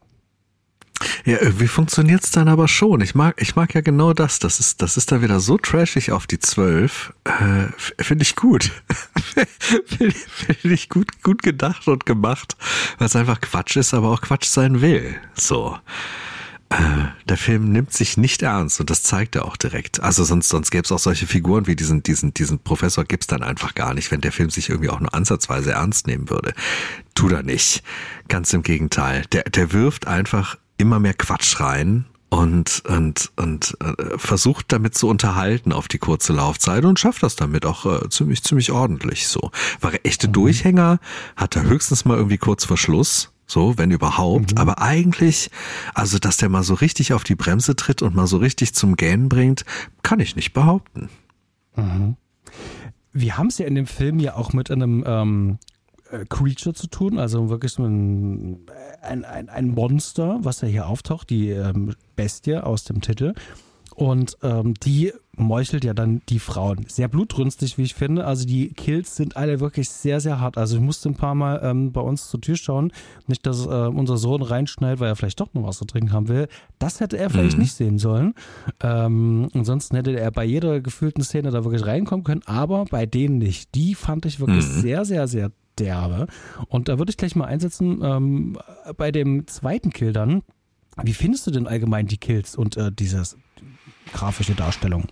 Ja, irgendwie funktioniert's dann aber schon. Ich mag, ich mag ja genau das. Das ist, das ist da wieder so trashig auf die zwölf. Äh, Finde ich gut. Finde find ich gut, gut gedacht und gemacht, weil es einfach Quatsch ist, aber auch Quatsch sein will. So. Äh, der Film nimmt sich nicht ernst und das zeigt er auch direkt. Also sonst, sonst gäbe es auch solche Figuren wie diesen, diesen, diesen Professor gibt's dann einfach gar nicht, wenn der Film sich irgendwie auch nur ansatzweise ernst nehmen würde. Tut er nicht. Ganz im Gegenteil. Der, der wirft einfach immer mehr Quatsch rein und und und äh, versucht damit zu unterhalten auf die kurze Laufzeit und schafft das damit auch äh, ziemlich ziemlich ordentlich so. War echte mhm. Durchhänger, hat er höchstens mal irgendwie kurz vor Schluss, so, wenn überhaupt, mhm. aber eigentlich, also dass der mal so richtig auf die Bremse tritt und mal so richtig zum Gähnen bringt, kann ich nicht behaupten. Mhm. Wir haben es ja in dem Film ja auch mit einem ähm Creature zu tun, also wirklich so ein, ein, ein, ein Monster, was ja hier auftaucht, die ähm, Bestie aus dem Titel. Und ähm, die meuchelt ja dann die Frauen. Sehr blutrünstig, wie ich finde. Also die Kills sind alle wirklich sehr, sehr hart. Also ich musste ein paar Mal ähm, bei uns zur Tür schauen. Nicht, dass äh, unser Sohn reinschneidet, weil er vielleicht doch noch was zu trinken haben will. Das hätte er vielleicht mhm. nicht sehen sollen. Ähm, ansonsten hätte er bei jeder gefühlten Szene da wirklich reinkommen können. Aber bei denen nicht. Die fand ich wirklich mhm. sehr, sehr, sehr derbe. Und da würde ich gleich mal einsetzen, ähm, bei dem zweiten Kill dann. Wie findest du denn allgemein die Kills und äh, diese grafische Darstellung?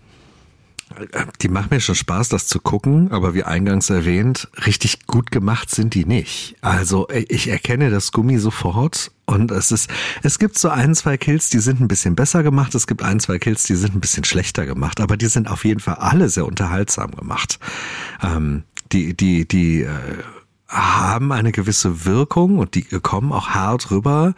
Die macht mir schon Spaß, das zu gucken, aber wie eingangs erwähnt, richtig gut gemacht sind die nicht. Also ich erkenne das Gummi sofort und es ist, es gibt so ein, zwei Kills, die sind ein bisschen besser gemacht, es gibt ein, zwei Kills, die sind ein bisschen schlechter gemacht, aber die sind auf jeden Fall alle sehr unterhaltsam gemacht. Ähm, die, die, die äh, haben eine gewisse Wirkung und die kommen auch hart rüber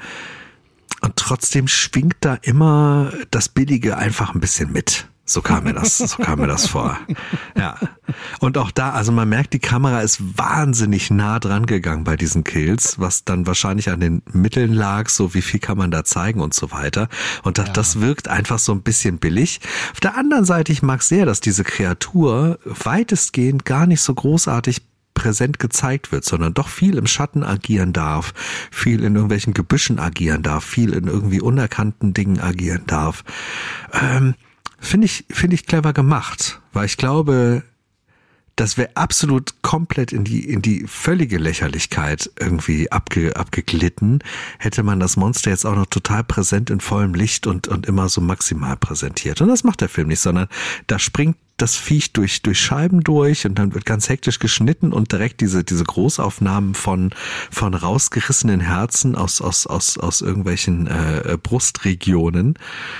und trotzdem schwingt da immer das Billige einfach ein bisschen mit. So kam mir das, so kam mir das vor. Ja. Und auch da, also man merkt, die Kamera ist wahnsinnig nah dran gegangen bei diesen Kills, was dann wahrscheinlich an den Mitteln lag, so wie viel kann man da zeigen und so weiter. Und das, ja. das wirkt einfach so ein bisschen billig. Auf der anderen Seite, ich mag sehr, dass diese Kreatur weitestgehend gar nicht so großartig präsent gezeigt wird, sondern doch viel im Schatten agieren darf, viel in irgendwelchen Gebüschen agieren darf, viel in irgendwie unerkannten Dingen agieren darf. Ähm, finde ich, finde ich clever gemacht, weil ich glaube, das wäre absolut komplett in die in die völlige Lächerlichkeit irgendwie abge, abgeglitten, hätte man das Monster jetzt auch noch total präsent in vollem Licht und und immer so maximal präsentiert. Und das macht der Film nicht, sondern da springt das Viech durch durch Scheiben durch und dann wird ganz hektisch geschnitten und direkt diese diese Großaufnahmen von von rausgerissenen Herzen aus aus aus aus irgendwelchen äh, Brustregionen.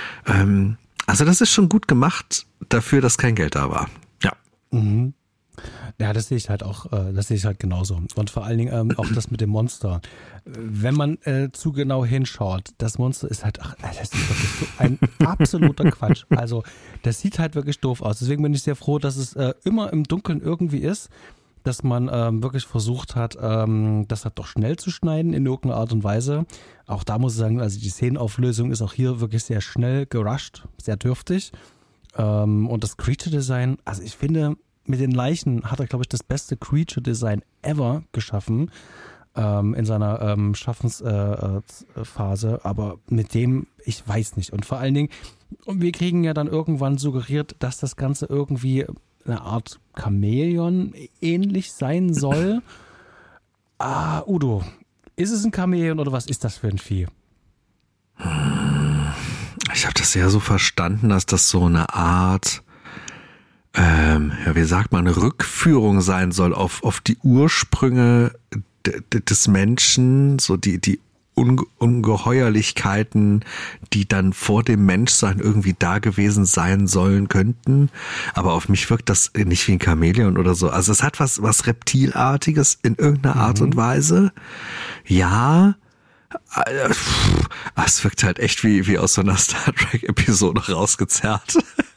Ähm, also das ist schon gut gemacht dafür, dass kein Geld da war. Ja. Mhm. Ja, das sehe ich halt auch, das sehe ich halt genauso. Und vor allen Dingen ähm, auch das mit dem Monster. Wenn man äh, zu genau hinschaut, das Monster ist halt, ach, das ist wirklich so ein absoluter Quatsch. Also das sieht halt wirklich doof aus. Deswegen bin ich sehr froh, dass es äh, immer im Dunkeln irgendwie ist, dass man ähm, wirklich versucht hat, ähm, das halt doch schnell zu schneiden in irgendeiner Art und Weise. Auch da muss ich sagen, also die Szenenauflösung ist auch hier wirklich sehr schnell gerusht, sehr dürftig. Ähm, und das Creature-Design, also ich finde, mit den Leichen hat er, glaube ich, das beste Creature-Design ever geschaffen ähm, in seiner ähm, Schaffensphase. Äh, Aber mit dem, ich weiß nicht. Und vor allen Dingen, wir kriegen ja dann irgendwann suggeriert, dass das Ganze irgendwie eine Art Chamäleon ähnlich sein soll. Ah, Udo, ist es ein Chamäleon oder was ist das für ein Vieh? Ich habe das ja so verstanden, dass das so eine Art... Ähm, ja, wie sagt man, Rückführung sein soll auf, auf die Ursprünge d- d- des Menschen, so die, die Unge- Ungeheuerlichkeiten, die dann vor dem Menschsein irgendwie da gewesen sein sollen könnten. Aber auf mich wirkt das nicht wie ein Chamäleon oder so. Also es hat was, was Reptilartiges in irgendeiner Art mhm. und Weise. Ja, Es wirkt halt echt wie, wie aus so einer Star Trek-Episode rausgezerrt.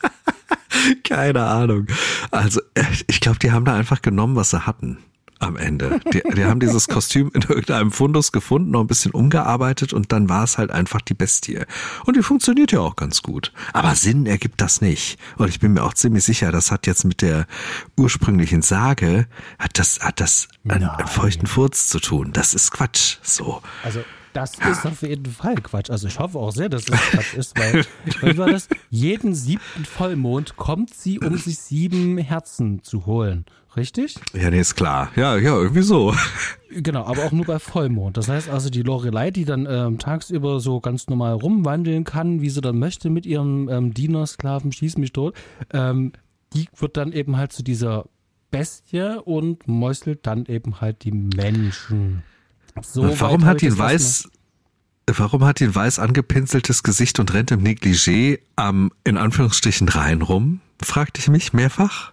Keine Ahnung. Also ich glaube, die haben da einfach genommen, was sie hatten am Ende. Die, die haben dieses Kostüm in irgendeinem Fundus gefunden, noch ein bisschen umgearbeitet und dann war es halt einfach die Bestie. Und die funktioniert ja auch ganz gut. Aber Sinn ergibt das nicht. Und ich bin mir auch ziemlich sicher, das hat jetzt mit der ursprünglichen Sage, hat das, hat das einen, einen feuchten Furz zu tun. Das ist Quatsch. So. Also das ja. ist auf jeden Fall Quatsch. Also ich hoffe auch sehr, dass es Quatsch ist, weil, weil war das, jeden siebten Vollmond kommt sie, um sich sieben Herzen zu holen. Richtig? Ja, nee, ist klar. Ja, ja, irgendwie so. Genau, aber auch nur bei Vollmond. Das heißt also, die Lorelei, die dann ähm, tagsüber so ganz normal rumwandeln kann, wie sie dann möchte mit ihrem ähm, Dienersklaven, schieß mich tot, ähm, die wird dann eben halt zu dieser Bestie und mäuselt dann eben halt die Menschen. So warum hat die ein weiß, warum hat die ein weiß angepinseltes Gesicht und rennt im Negligé am, in Anführungsstrichen, Rhein rum? Fragte ich mich mehrfach.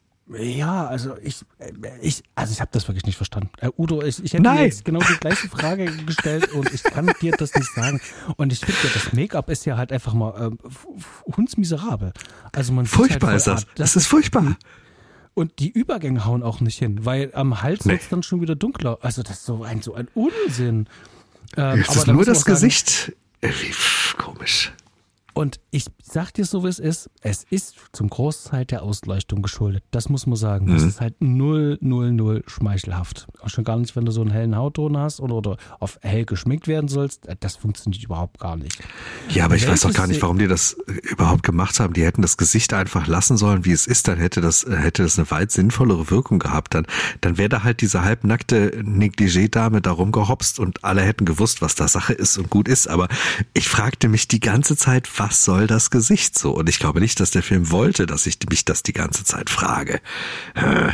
Ja, also ich, ich also ich habe das wirklich nicht verstanden. Äh, Udo, ich, ich hätte dir jetzt genau die gleiche Frage gestellt und ich kann dir das nicht sagen. Und ich finde ja, das Make-up ist ja halt einfach mal äh, hundsmiserabel. Also man furchtbar halt ist das. Das, das ist furchtbar. Und die Übergänge hauen auch nicht hin, weil am Hals nee. wird es dann schon wieder dunkler. Also das ist so ein, so ein Unsinn. Ähm, ist aber nur das sagen, Gesicht? Irgendwie pff, komisch. Und ich sag dir so, wie es ist, es ist zum Großteil der Ausleuchtung geschuldet. Das muss man sagen. Das mhm. ist halt null, null, null schmeichelhaft. Auch schon gar nicht, wenn du so einen hellen Hautton hast oder, oder auf hell geschminkt werden sollst. Das funktioniert überhaupt gar nicht. Ja, aber ich weiß auch gar nicht, warum die das überhaupt gemacht haben. Die hätten das Gesicht einfach lassen sollen, wie es ist. Dann hätte das, hätte das eine weit sinnvollere Wirkung gehabt. Dann, dann wäre da halt diese halbnackte Negligé-Dame da rumgehopst und alle hätten gewusst, was da Sache ist und gut ist. Aber ich fragte mich die ganze Zeit, was soll das Gesicht so? Und ich glaube nicht, dass der Film wollte, dass ich mich das die ganze Zeit frage. Äh.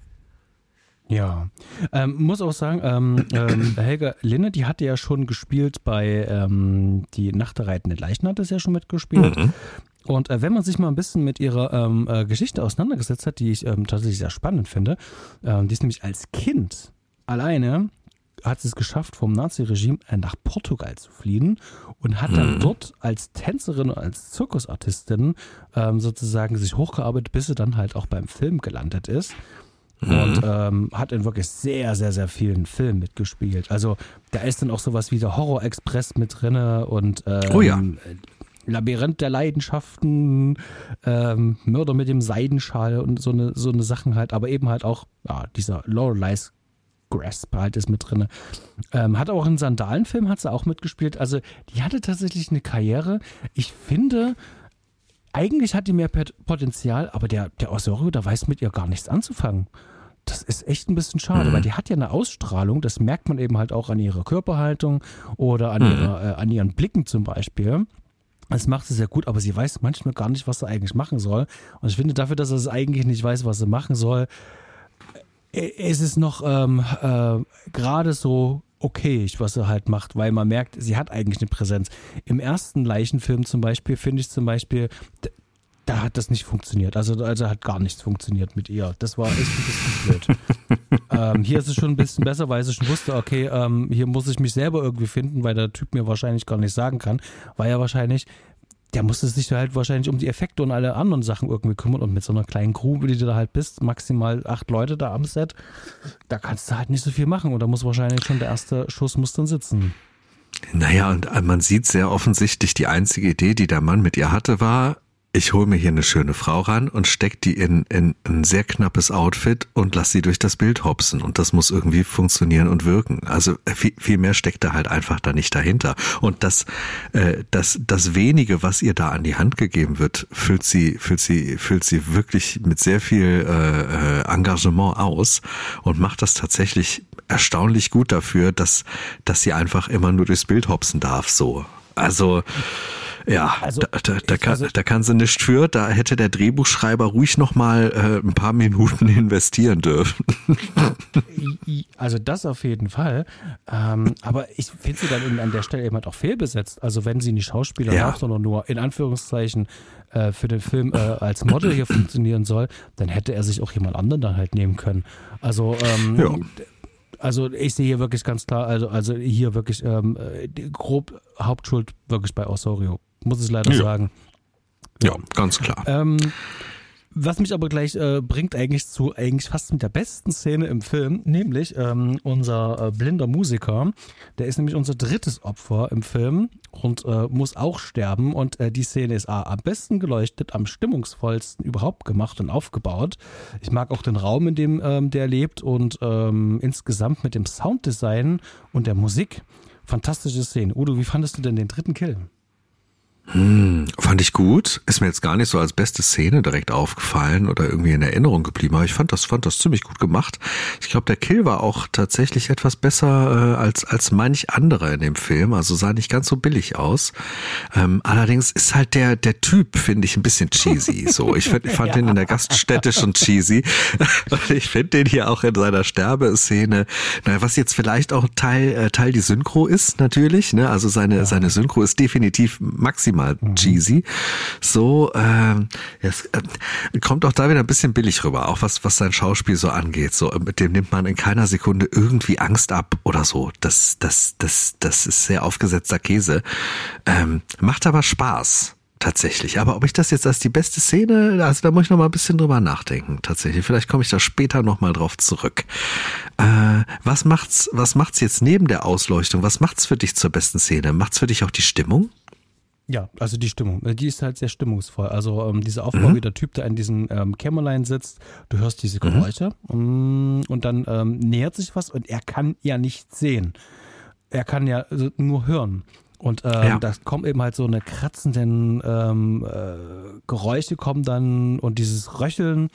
Ja, ähm, muss auch sagen, ähm, ähm, Helga Linne, die hatte ja schon gespielt bei ähm, Die Nacht der reitenden Leichen, hat es ja schon mitgespielt. Mhm. Und äh, wenn man sich mal ein bisschen mit ihrer ähm, äh, Geschichte auseinandergesetzt hat, die ich ähm, tatsächlich sehr spannend finde, ähm, die ist nämlich als Kind alleine hat es geschafft, vom Naziregime nach Portugal zu fliehen und hat dann mhm. dort als Tänzerin und als Zirkusartistin ähm, sozusagen sich hochgearbeitet, bis sie dann halt auch beim Film gelandet ist. Mhm. Und ähm, hat in wirklich sehr, sehr, sehr vielen Filmen mitgespielt. Also da ist dann auch sowas wie der Horror Express mit drinne und ähm, oh ja. Labyrinth der Leidenschaften, ähm, Mörder mit dem Seidenschal und so eine, so eine Sachen halt, aber eben halt auch ja, dieser Lorelei's Grasp halt ist mit drin. Ähm, hat auch einen Sandalenfilm, hat sie auch mitgespielt. Also die hatte tatsächlich eine Karriere. Ich finde, eigentlich hat die mehr Potenzial, aber der, der Osorio, da weiß mit ihr gar nichts anzufangen. Das ist echt ein bisschen schade, mhm. weil die hat ja eine Ausstrahlung, das merkt man eben halt auch an ihrer Körperhaltung oder an, mhm. ihrer, äh, an ihren Blicken zum Beispiel. Das macht sie sehr gut, aber sie weiß manchmal gar nicht, was sie eigentlich machen soll. Und ich finde dafür, dass sie es eigentlich nicht weiß, was sie machen soll, es ist noch ähm, äh, gerade so okay, was sie halt macht, weil man merkt, sie hat eigentlich eine Präsenz. Im ersten Leichenfilm zum Beispiel, finde ich zum Beispiel, d- da hat das nicht funktioniert. Also, also hat gar nichts funktioniert mit ihr. Das war echt ein bisschen blöd. ähm, hier ist es schon ein bisschen besser, weil sie schon wusste, okay, ähm, hier muss ich mich selber irgendwie finden, weil der Typ mir wahrscheinlich gar nicht sagen kann, weil er wahrscheinlich der musste sich halt wahrscheinlich um die Effekte und alle anderen Sachen irgendwie kümmern und mit so einer kleinen Crew, wie du da halt bist, maximal acht Leute da am Set, da kannst du halt nicht so viel machen und da muss wahrscheinlich schon der erste Schuss muss dann sitzen. Naja, und man sieht sehr offensichtlich, die einzige Idee, die der Mann mit ihr hatte, war, ich hole mir hier eine schöne Frau ran und steck die in, in ein sehr knappes Outfit und lass sie durch das Bild hopsen. Und das muss irgendwie funktionieren und wirken. Also viel, viel mehr steckt da halt einfach da nicht dahinter. Und das, äh, das, das wenige, was ihr da an die Hand gegeben wird, füllt sie, füllt sie, füllt sie wirklich mit sehr viel äh, Engagement aus und macht das tatsächlich erstaunlich gut dafür, dass, dass sie einfach immer nur durchs Bild hopsen darf. So, also ja, also, da, da, da, kann, also, da kann sie nicht für, da hätte der Drehbuchschreiber ruhig nochmal äh, ein paar Minuten investieren dürfen. Also das auf jeden Fall, ähm, aber ich finde sie dann an der Stelle eben halt auch fehlbesetzt. Also wenn sie nicht Schauspieler ja. macht, sondern nur in Anführungszeichen äh, für den Film äh, als Model hier funktionieren soll, dann hätte er sich auch jemand anderen dann halt nehmen können. Also ähm, ja. also ich sehe hier wirklich ganz klar, also, also hier wirklich ähm, grob Hauptschuld wirklich bei Osorio, muss ich leider ja. sagen. Ja, ja, ganz klar. Ähm, Was mich aber gleich äh, bringt eigentlich zu eigentlich fast mit der besten Szene im Film, nämlich ähm, unser äh, blinder Musiker, der ist nämlich unser drittes Opfer im Film und äh, muss auch sterben und äh, die Szene ist A, am besten geleuchtet, am stimmungsvollsten überhaupt gemacht und aufgebaut. Ich mag auch den Raum, in dem ähm, der lebt und ähm, insgesamt mit dem Sounddesign und der Musik. Fantastische Szene. Udo, wie fandest du denn den dritten Kill? Hm, fand ich gut. Ist mir jetzt gar nicht so als beste Szene direkt aufgefallen oder irgendwie in Erinnerung geblieben, aber ich fand das, fand das ziemlich gut gemacht. Ich glaube, der Kill war auch tatsächlich etwas besser äh, als als manch anderer in dem Film, also sah nicht ganz so billig aus. Ähm, allerdings ist halt der der Typ, finde ich, ein bisschen cheesy. So, ich, find, ich fand ja. den in der Gaststätte schon cheesy. Und ich finde den hier auch in seiner Sterbeszene, naja, was jetzt vielleicht auch Teil äh, Teil die Synchro ist, natürlich. Ne? Also seine ja. seine Synchro ist definitiv maximal cheesy. So, ähm, es äh, kommt auch da wieder ein bisschen billig rüber, auch was was sein Schauspiel so angeht. So, mit dem nimmt man in keiner Sekunde irgendwie Angst ab oder so. Das das das das ist sehr aufgesetzter Käse. Ähm, macht aber Spaß. Tatsächlich. Aber ob ich das jetzt als die beste Szene, also da muss ich noch mal ein bisschen drüber nachdenken. Tatsächlich. Vielleicht komme ich da später noch mal drauf zurück. Äh, was macht's, was macht's jetzt neben der Ausleuchtung? Was macht's für dich zur besten Szene? Macht's für dich auch die Stimmung? Ja, also die Stimmung, die ist halt sehr stimmungsvoll. Also ähm, dieser Aufbau, mhm. wie der Typ da in diesem ähm, Kämmerlein sitzt, du hörst diese Geräusche mhm. und dann ähm, nähert sich was und er kann ja nicht sehen. Er kann ja also nur hören. Und ähm, ja. da kommen eben halt so eine kratzenden ähm, äh, Geräusche kommen dann und dieses Röcheln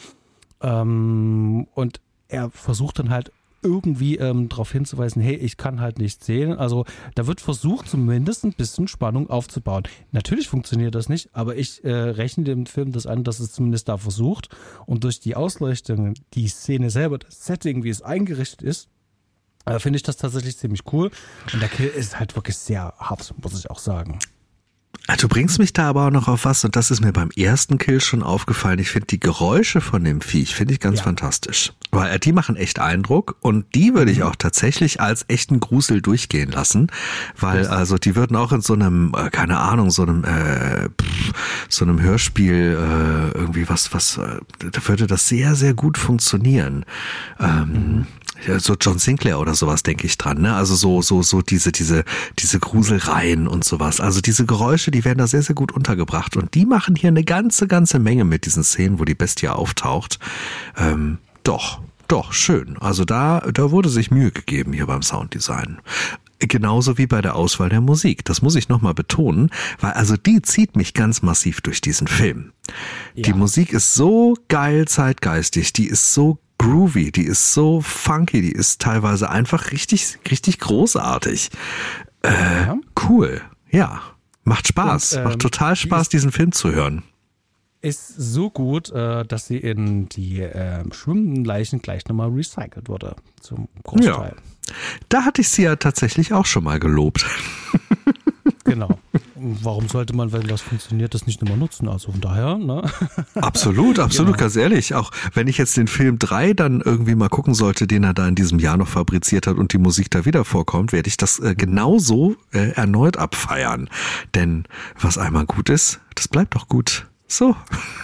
ähm, und er versucht dann halt irgendwie ähm, darauf hinzuweisen, hey, ich kann halt nicht sehen. Also da wird versucht, zumindest ein bisschen Spannung aufzubauen. Natürlich funktioniert das nicht, aber ich äh, rechne dem Film das an, dass es zumindest da versucht. Und durch die Ausleuchtung, die Szene selber, das Setting, wie es eingerichtet ist, äh, finde ich das tatsächlich ziemlich cool. Und der Kill ist halt wirklich sehr hart, muss ich auch sagen. Du bringst mich da aber auch noch auf was und das ist mir beim ersten Kill schon aufgefallen. Ich finde die Geräusche von dem Viech, finde ich ganz ja. fantastisch. Weil die machen echt Eindruck und die würde ich auch tatsächlich als echten Grusel durchgehen lassen. Weil also die würden auch in so einem, äh, keine Ahnung, so einem äh, pff, so einem Hörspiel äh, irgendwie was, was, äh, da würde das sehr, sehr gut funktionieren. Ähm, mhm. So John Sinclair oder sowas denke ich dran, ne? Also so so so diese diese diese Gruselreien und sowas. Also diese Geräusche, die werden da sehr sehr gut untergebracht und die machen hier eine ganze ganze Menge mit diesen Szenen, wo die Bestie auftaucht. Ähm, doch, doch schön. Also da da wurde sich Mühe gegeben hier beim Sounddesign. Genauso wie bei der Auswahl der Musik. Das muss ich nochmal betonen, weil also die zieht mich ganz massiv durch diesen Film. Ja. Die Musik ist so geil zeitgeistig, die ist so groovy, die ist so funky, die ist teilweise einfach richtig, richtig großartig. Äh, ja. Cool, ja. Macht Spaß, und, ähm, macht total Spaß, diesen Film zu hören. Ist so gut, äh, dass sie in die äh, schwimmenden Leichen gleich nochmal recycelt wurde, zum Großteil. Ja. Da hatte ich sie ja tatsächlich auch schon mal gelobt. Genau. Warum sollte man, wenn das funktioniert, das nicht immer nutzen? Also von daher, ne? Absolut, absolut, genau. Ganz ehrlich. Auch wenn ich jetzt den Film drei dann irgendwie mal gucken sollte, den er da in diesem Jahr noch fabriziert hat und die Musik da wieder vorkommt, werde ich das äh, genauso äh, erneut abfeiern. Denn was einmal gut ist, das bleibt doch gut. So.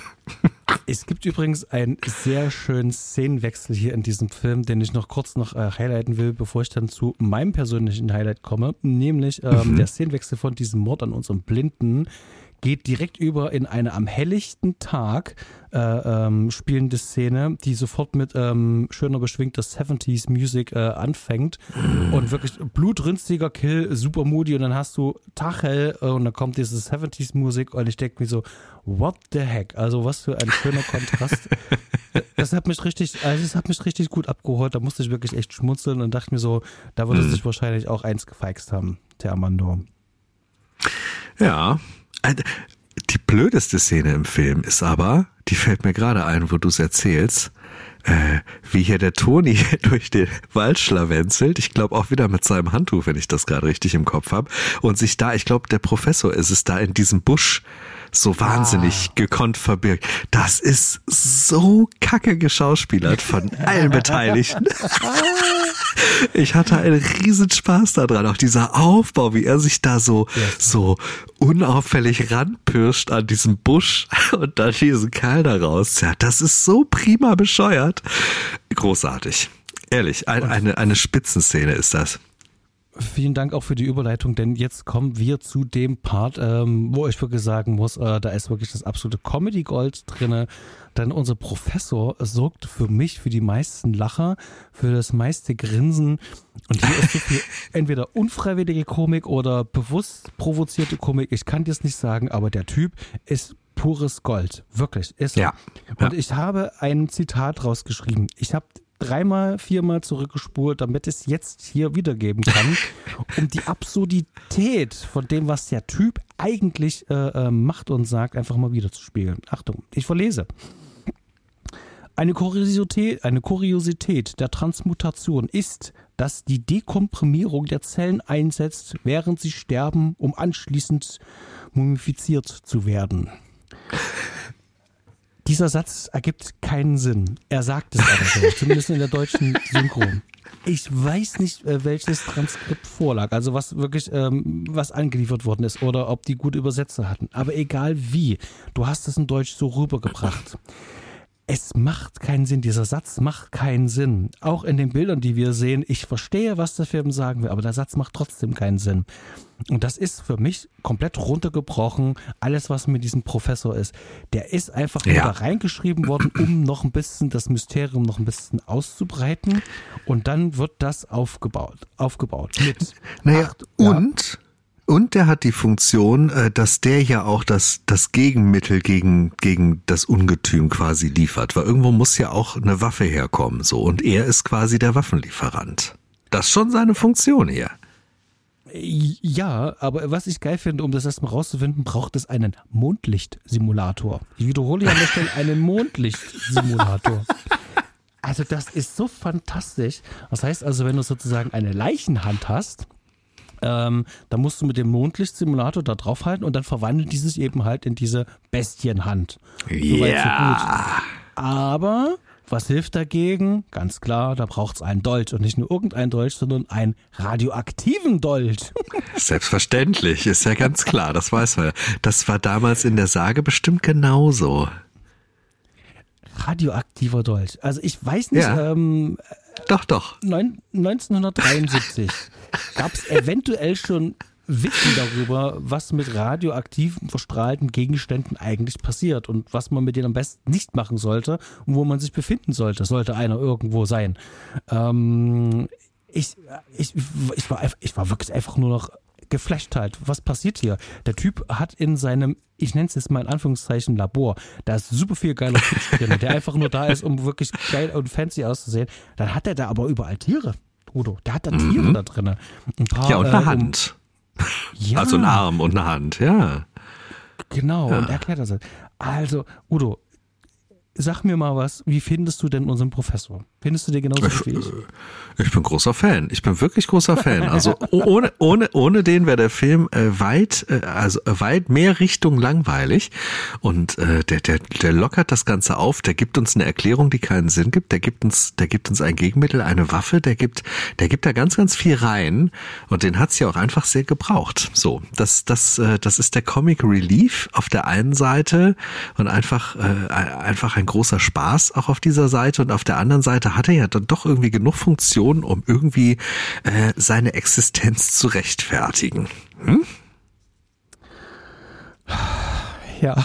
Es gibt übrigens einen sehr schönen Szenenwechsel hier in diesem Film, den ich noch kurz noch äh, highlighten will, bevor ich dann zu meinem persönlichen Highlight komme. Nämlich ähm, mhm. der Szenenwechsel von diesem Mord an unserem Blinden geht direkt über in eine am helllichten Tag äh, ähm, spielende Szene, die sofort mit ähm, schöner beschwingter siebziger Musik äh, anfängt und wirklich blutrünstiger Kill, super moody und dann hast du Tachhell äh, und dann kommt diese siebziger Musik und ich denke mir so, what the heck, also was für ein schöner Kontrast. Das hat mich richtig, also das hat mich richtig gut abgeholt, da musste ich wirklich echt schmunzeln und dachte mir so, da würde es sich wahrscheinlich auch eins gefeixt haben, der Armando. Ja, die blödeste Szene im Film ist aber, die fällt mir gerade ein, wo du es erzählst, äh, wie hier der Toni durch den Wald schlawenzelt, ich glaube auch wieder mit seinem Handtuch, wenn ich das gerade richtig im Kopf habe, und sich da, ich glaube der Professor ist es da in diesem Busch so wahnsinnig ah. gekonnt verbirgt. Das ist so kacke geschauspielert von allen Beteiligten. Ich hatte einen riesen Spaß daran. Auch dieser Aufbau, wie er sich da so, yes. so unauffällig ranpirscht an diesem Busch und dann diesen Kerl da rauszerrt. Das ist so prima bescheuert. Großartig. Ehrlich, ein, eine, eine Spitzenszene ist das. Vielen Dank auch für die Überleitung, denn jetzt kommen wir zu dem Part, ähm, wo ich wirklich sagen muss, äh, da ist wirklich das absolute Comedy-Gold drinne. Denn unser Professor sorgt für mich, für die meisten Lacher, für das meiste Grinsen. Und hier ist so viel entweder unfreiwillige Komik oder bewusst provozierte Komik. Ich kann dir es nicht sagen, aber der Typ ist pures Gold. Wirklich, ist er. Ja. Und ja. ich habe ein Zitat rausgeschrieben. Ich habe dreimal, viermal zurückgespult, damit es jetzt hier wiedergeben kann, um die Absurdität von dem, was der Typ eigentlich äh, äh, macht und sagt, einfach mal wieder zu spiegeln. Achtung, ich verlese. Eine Kuriosität, eine Kuriosität der Transmutation ist, dass die Dekomprimierung der Zellen einsetzt, während sie sterben, um anschließend mumifiziert zu werden. Dieser Satz ergibt keinen Sinn. Er sagt es aber so, zumindest in der deutschen Synchron. Ich weiß nicht, welches Transkript vorlag, also was wirklich ähm, was angeliefert worden ist oder ob die gute Übersetzer hatten. Aber egal wie, du hast es in Deutsch so rübergebracht. Es macht keinen Sinn, dieser Satz macht keinen Sinn. Auch in den Bildern, die wir sehen, ich verstehe, was der Film sagen will, aber der Satz macht trotzdem keinen Sinn. Und das ist für mich komplett runtergebrochen, alles, was mit diesem Professor ist. Der ist einfach nur ja. da reingeschrieben worden, um noch ein bisschen das Mysterium noch ein bisschen auszubreiten. Und dann wird das aufgebaut, aufgebaut mit naja, acht, und... Ja. Und der hat die Funktion, dass der ja auch das, das Gegenmittel gegen, gegen das Ungetüm quasi liefert. Weil irgendwo muss ja auch eine Waffe herkommen, so. Und er ist quasi der Waffenlieferant. Das ist schon seine Funktion hier. Ja, aber was ich geil finde, um das erstmal rauszufinden, braucht es einen Mondlichtsimulator. Ich wiederhole hier an der Stelle einen Mondlichtsimulator. Also das ist so fantastisch. Das heißt also, wenn du sozusagen eine Leichenhand hast, Ähm, da musst du mit dem Mondlichtsimulator da draufhalten und dann verwandelt die sich eben halt in diese Bestienhand. Ja. Yeah. So aber was hilft dagegen? Ganz klar, da braucht es einen Dolch und nicht nur irgendeinen Dolch, sondern einen radioaktiven Dolch. Selbstverständlich, ist ja ganz klar, das weiß man. Das war damals in der Sage bestimmt genauso. Radioaktiver Dolch. Also ich weiß nicht, ja. ähm, Doch, doch. neunzehnhundertdreiundsiebzig gab es eventuell schon Wissen darüber, was mit radioaktiven, verstrahlten Gegenständen eigentlich passiert und was man mit denen am besten nicht machen sollte und wo man sich befinden sollte, sollte einer irgendwo sein. Ähm, ich, ich, ich, war, ich war wirklich einfach nur noch geflasht halt. Was passiert hier? Der Typ hat in seinem, ich nenne es jetzt mal in Anführungszeichen, Labor, da ist super viel geiler Fisch drin, der einfach nur da ist, um wirklich geil und fancy auszusehen. Dann hat er da aber überall Tiere, Udo. Der hat da Tiere mhm. da drin. Ein paar, ja, und eine äh, Hand. Um, ja. Also ein Arm und eine Hand, ja. Genau, ja. und erklärt das. Also, Udo, sag mir mal was, wie findest du denn unseren Professor? Findest du den genauso ich, wie ich? Ich bin großer Fan. Ich bin wirklich großer Fan. Also ohne ohne ohne den wäre der Film äh, weit äh, also weit mehr Richtung langweilig und äh, der der der lockert das Ganze auf. Der gibt uns eine Erklärung, die keinen Sinn gibt. Der gibt uns der gibt uns ein Gegenmittel, eine Waffe. Der gibt der gibt da ganz ganz viel rein und den hat's ja auch einfach sehr gebraucht. So das das äh, das ist der Comic Relief auf der einen Seite und einfach äh, einfach ein großer Spaß auch auf dieser Seite und auf der anderen Seite hat er ja dann doch irgendwie genug Funktionen, um irgendwie äh, seine Existenz zu rechtfertigen. Hm? Ja.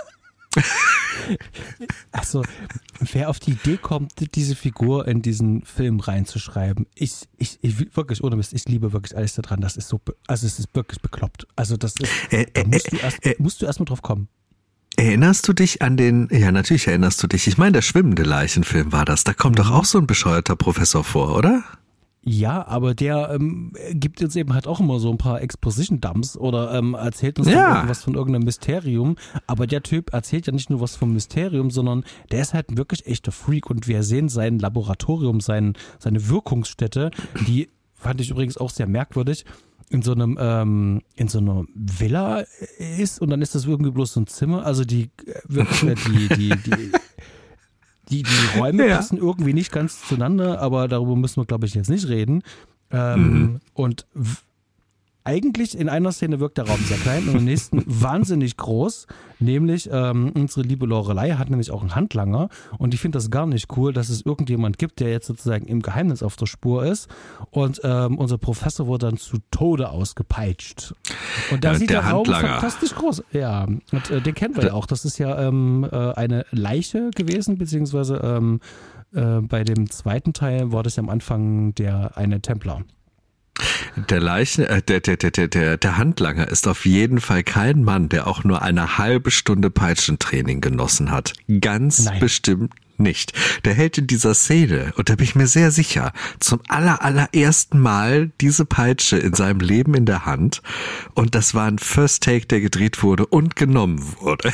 Also, wer auf die Idee kommt, diese Figur in diesen Film reinzuschreiben, ich, ich, ich wirklich, ohne Mist, ich liebe wirklich alles daran. Das ist so, also es ist wirklich bekloppt. Also das ist, äh, da musst, äh, du erst, äh, musst du erst mal drauf kommen. Erinnerst du dich an den, ja natürlich erinnerst du dich, ich meine der schwimmende Leichenfilm war das, da kommt mhm. doch auch so ein bescheuerter Professor vor, oder? Ja, aber der ähm, gibt uns eben halt auch immer so ein paar Exposition-Dumps oder ähm, erzählt uns ja. irgendwas von irgendeinem Mysterium, aber der Typ erzählt ja nicht nur was vom Mysterium, sondern der ist halt ein wirklich echter Freak und wir sehen sein Laboratorium, sein, seine Wirkungsstätte, die fand ich übrigens auch sehr merkwürdig. in so einem ähm, in so einer Villa ist und dann ist das irgendwie bloß so ein Zimmer. Also die wirklich die die die die, die Räume Ja. passen irgendwie nicht ganz zueinander, aber darüber müssen wir, glaube ich, jetzt nicht reden. Ähm, Mhm. Und w- eigentlich in einer Szene wirkt der Raum sehr klein und im nächsten wahnsinnig groß. Nämlich ähm, unsere liebe Lorelei hat nämlich auch einen Handlanger und ich finde das gar nicht cool, dass es irgendjemand gibt, der jetzt sozusagen im Geheimnis auf der Spur ist und ähm, unser Professor wurde dann zu Tode ausgepeitscht. Und da Ja, sieht der der, Raum Handlanger. fantastisch groß. Ja, und äh, den kennen wir ja auch. Das ist ja ähm, äh, eine Leiche gewesen, beziehungsweise ähm, äh, bei dem zweiten Teil war das ja am Anfang der eine Templer. Der Leichen, äh, der, der, der, der, der, der Handlanger ist auf jeden Fall kein Mann, der auch nur eine halbe Stunde Peitschentraining genossen hat. Ganz Nein. bestimmt nicht. Der hält in dieser Szene, und da bin ich mir sehr sicher, zum aller, allerersten Mal diese Peitsche in seinem Leben in der Hand. Und das war ein First Take, der gedreht wurde und genommen wurde.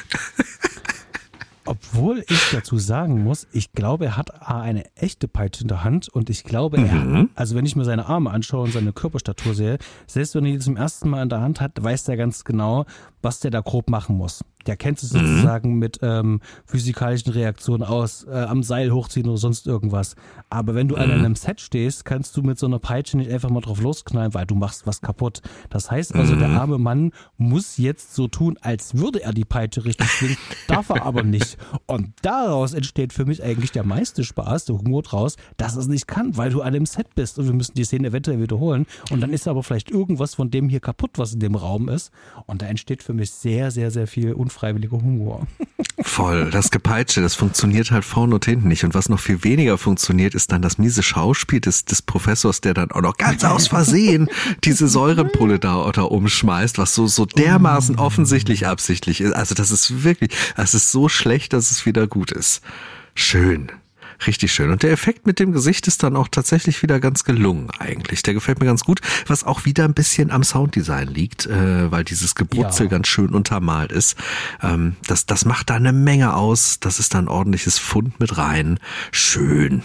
Obwohl ich dazu sagen muss, ich glaube, er hat eine echte Peitsche in der Hand und ich glaube, er Mhm. hat, also wenn ich mir seine Arme anschaue und seine Körperstatur sehe, selbst wenn er die zum ersten Mal in der Hand hat, weiß er ganz genau, was der da grob machen muss. Der kennt sich sozusagen mit ähm, physikalischen Reaktionen aus, äh, am Seil hochziehen oder sonst irgendwas. Aber wenn du an einem Set stehst, kannst du mit so einer Peitsche nicht einfach mal drauf losknallen, weil du machst was kaputt. Das heißt also, der arme Mann muss jetzt so tun, als würde er die Peitsche richtig schwingen, darf er aber nicht. Und daraus entsteht für mich eigentlich der meiste Spaß, der Humor draus, dass er es nicht kann, weil du an dem Set bist und wir müssen die Szene eventuell wiederholen und dann ist aber vielleicht irgendwas von dem hier kaputt, was in dem Raum ist und da entsteht für mich sehr, sehr, sehr viel unfreiwilliger Humor. Voll, das Gepeitsche, das funktioniert halt vorne und hinten nicht. Und was noch viel weniger funktioniert, ist dann das miese Schauspiel des, des Professors, der dann auch noch ganz aus Versehen diese Säurenpulle da, da umschmeißt, was so, so dermaßen offensichtlich absichtlich ist. Also das ist wirklich, das ist so schlecht, dass es wieder gut ist. Schön. Richtig schön. Und der Effekt mit dem Gesicht ist dann auch tatsächlich wieder ganz gelungen eigentlich. Der gefällt mir ganz gut, was auch wieder ein bisschen am Sounddesign liegt, äh, weil dieses Gebrutzel Ja. ganz schön untermalt ist. Ähm, das, das macht da eine Menge aus. Das ist dann ordentliches Pfund mit rein. Schön.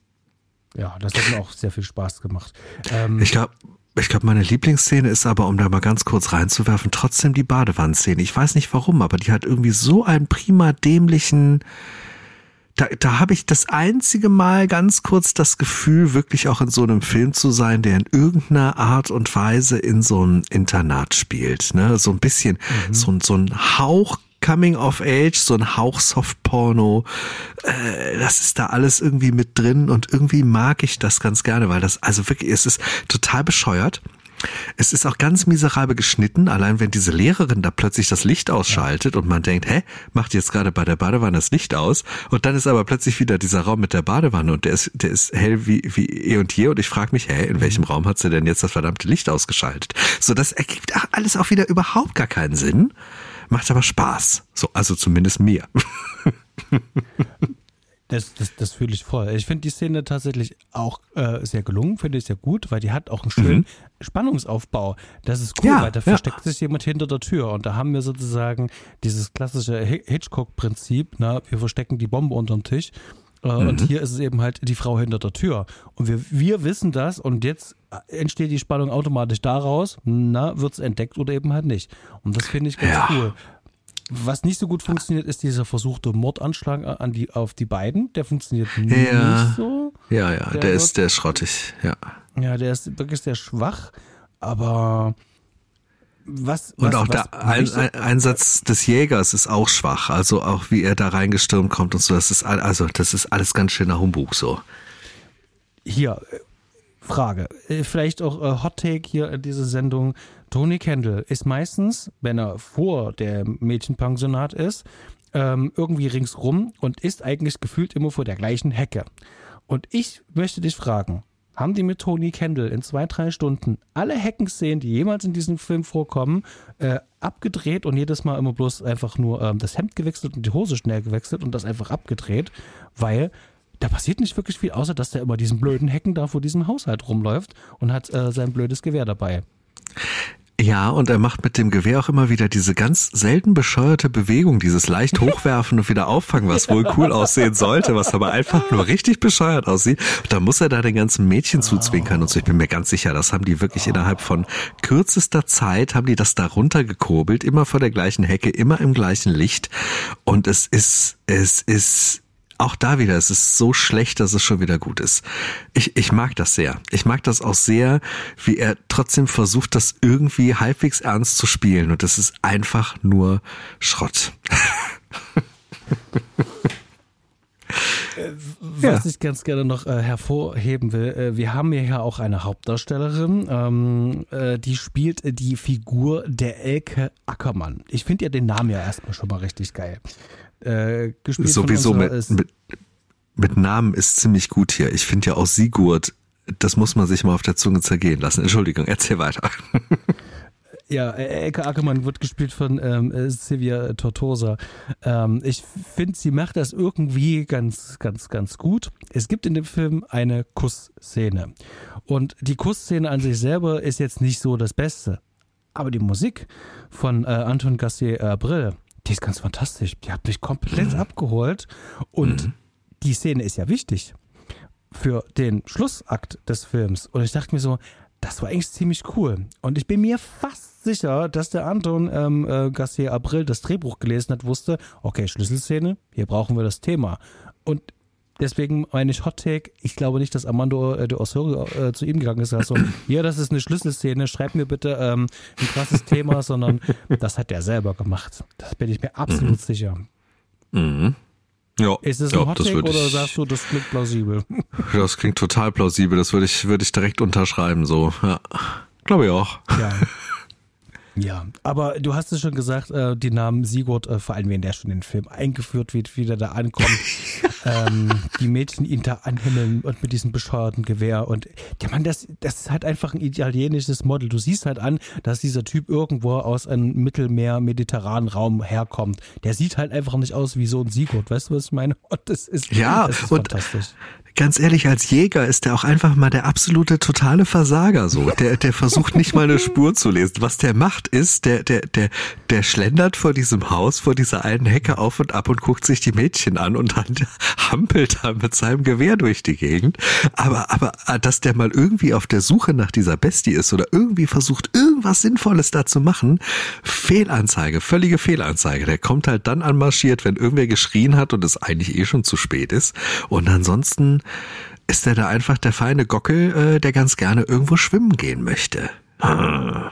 Ja, das hat mir auch sehr viel Spaß gemacht. Ähm, Ich glaube, ich glaube, meine Lieblingsszene ist aber, um da mal ganz kurz reinzuwerfen, trotzdem die Badewannenszene. Ich weiß nicht warum, aber die hat irgendwie so einen prima dämlichen... Da, da habe ich das einzige Mal ganz kurz das Gefühl, wirklich auch in so einem Film zu sein, der in irgendeiner Art und Weise in so einem Internat spielt. Ne? So ein bisschen, mhm. so, so ein Hauch Coming of Age, so ein Hauch Softporno. Äh, das ist da alles irgendwie mit drin und irgendwie mag ich das ganz gerne, weil das, also wirklich, es ist total bescheuert. Es ist auch ganz miserabel geschnitten, allein wenn diese Lehrerin da plötzlich das Licht ausschaltet und man denkt, hä, macht jetzt gerade bei der Badewanne das Licht aus und dann ist aber plötzlich wieder dieser Raum mit der Badewanne und der ist, der ist hell wie, wie eh und je und ich frage mich, hä, in welchem Raum hat sie denn jetzt das verdammte Licht ausgeschaltet? So, das ergibt auch alles auch wieder überhaupt gar keinen Sinn, macht aber Spaß, so, also zumindest mir. Das, das, das fühle ich voll. Ich finde die Szene tatsächlich auch äh, sehr gelungen, finde ich sehr gut, weil die hat auch einen schönen mhm. Spannungsaufbau. Das ist cool, ja, weil da ja. versteckt sich jemand hinter der Tür und da haben wir sozusagen dieses klassische Hitchcock-Prinzip, ne? Wir verstecken die Bombe unterm Tisch äh, mhm. und hier ist es eben halt die Frau hinter der Tür und wir, wir wissen das und jetzt entsteht die Spannung automatisch daraus, na, wird es entdeckt oder eben halt nicht. Und das finde ich ganz ja. cool. Was nicht so gut funktioniert, ist dieser versuchte Mordanschlag an die, auf die beiden. Der funktioniert ja. nicht so. Ja, ja, der, der ist, der ist schrottig, ja. Ja, der ist wirklich sehr schwach, aber was, Und was, auch was der ein, ein, Einsatz des Jägers ist auch schwach, also auch wie er da reingestürmt kommt und so, das ist, also das ist alles ganz schöner Humbug so. Hier, Frage, vielleicht auch äh, Hot Take hier in dieser Sendung. Tony Kendall ist meistens, wenn er vor der Mädchenpensionat ist, ähm, irgendwie ringsrum und ist eigentlich gefühlt immer vor der gleichen Hecke. Und ich möchte dich fragen, haben die mit Tony Kendall in zwei, drei Stunden alle Heckenszenen, die jemals in diesem Film vorkommen, äh, abgedreht und jedes Mal immer bloß einfach nur ähm, das Hemd gewechselt und die Hose schnell gewechselt und das einfach abgedreht, weil da passiert nicht wirklich viel, außer dass der immer diesen blöden Hecken da vor diesem Haushalt rumläuft und hat äh, sein blödes Gewehr dabei. Ja, und er macht mit dem Gewehr auch immer wieder diese ganz selten bescheuerte Bewegung, dieses leicht hochwerfen und wieder auffangen, was wohl cool aussehen sollte, was aber einfach nur richtig bescheuert aussieht. Da muss er da den ganzen Mädchen zuzwinkern und so. Ich bin mir ganz sicher, das haben die wirklich innerhalb von kürzester Zeit, haben die das da runtergekurbelt, immer vor der gleichen Hecke, immer im gleichen Licht. Und es ist, es ist... Auch da wieder, es ist so schlecht, dass es schon wieder gut ist. Ich, ich mag das sehr. Ich mag das auch sehr, wie er trotzdem versucht, das irgendwie halbwegs ernst zu spielen. Und das ist einfach nur Schrott. Was ja. ich ganz gerne noch äh, hervorheben will, äh, wir haben hier ja auch eine Hauptdarstellerin, ähm, äh, die spielt äh, die Figur der Elke Ackermann. Ich finde ja den Namen ja erstmal schon mal richtig geil. Äh, gespielt Sowieso von mit, mit, mit Namen ist ziemlich gut hier. Ich finde ja auch Sigurd, das muss man sich mal auf der Zunge zergehen lassen. Entschuldigung, erzähl weiter. Ja, Elke Ackermann wird gespielt von ähm, Silvia Tortosa. Ähm, ich finde, sie macht das irgendwie ganz, ganz, ganz gut. Es gibt in dem Film eine Kussszene. Und die Kussszene an sich selber ist jetzt nicht so das Beste. Aber die Musik von äh, Anton Gassier-Abril, die ist ganz fantastisch. Die hat mich komplett mhm. abgeholt. Und mhm. die Szene ist ja wichtig für den Schlussakt des Films. Und ich dachte mir so, das war eigentlich ziemlich cool. Und ich bin mir fast sicher, dass der Anton ähm, äh, Gassier-Abril das Drehbuch gelesen hat, wusste, okay, Schlüsselszene, hier brauchen wir das Thema. Und deswegen meine ich Hot Take, ich glaube nicht, dass Armando äh, de Ossorio äh, zu ihm gegangen ist. Also, ja, das ist eine Schlüsselszene, schreib mir bitte ähm, ein krasses Thema, sondern das hat er selber gemacht. Das bin ich mir absolut mhm. sicher. Mhm. Ja, ist es ein ja, Hot das Take oder ich, sagst du, das klingt plausibel? Das klingt total plausibel, das würde ich, würde ich direkt unterschreiben, so. Ja, glaube ich auch. Ja. Ja, aber du hast es schon gesagt, äh, die Namen Sigurd, äh, vor allem wenn der schon in den Film eingeführt wird, wie der da ankommt, ähm, die Mädchen ihn da anhimmeln und mit diesem bescheuerten Gewehr und ja man, das, das ist halt einfach ein italienisches Model. Du siehst halt an, dass dieser Typ irgendwo aus einem Mittelmeer-mediterranen Raum herkommt. Der sieht halt einfach nicht aus wie so ein Sigurd, weißt du, was ich meine? Und das ist, ja, das ist und fantastisch. Ganz ehrlich, als Jäger ist der auch einfach mal der absolute totale Versager so. Der, der versucht nicht mal eine Spur zu lesen. Was der macht ist, der, der, der, der schlendert vor diesem Haus, vor dieser einen Hecke auf und ab und guckt sich die Mädchen an und dann hampelt er mit seinem Gewehr durch die Gegend. Aber, aber, dass der mal irgendwie auf der Suche nach dieser Bestie ist oder irgendwie versucht, irgendwas Sinnvolles da zu machen, Fehlanzeige, völlige Fehlanzeige. Der kommt halt dann anmarschiert, wenn irgendwer geschrien hat und es eigentlich eh schon zu spät ist. Und ansonsten ist er da einfach der feine Gockel, äh, der ganz gerne irgendwo schwimmen gehen möchte. Ah.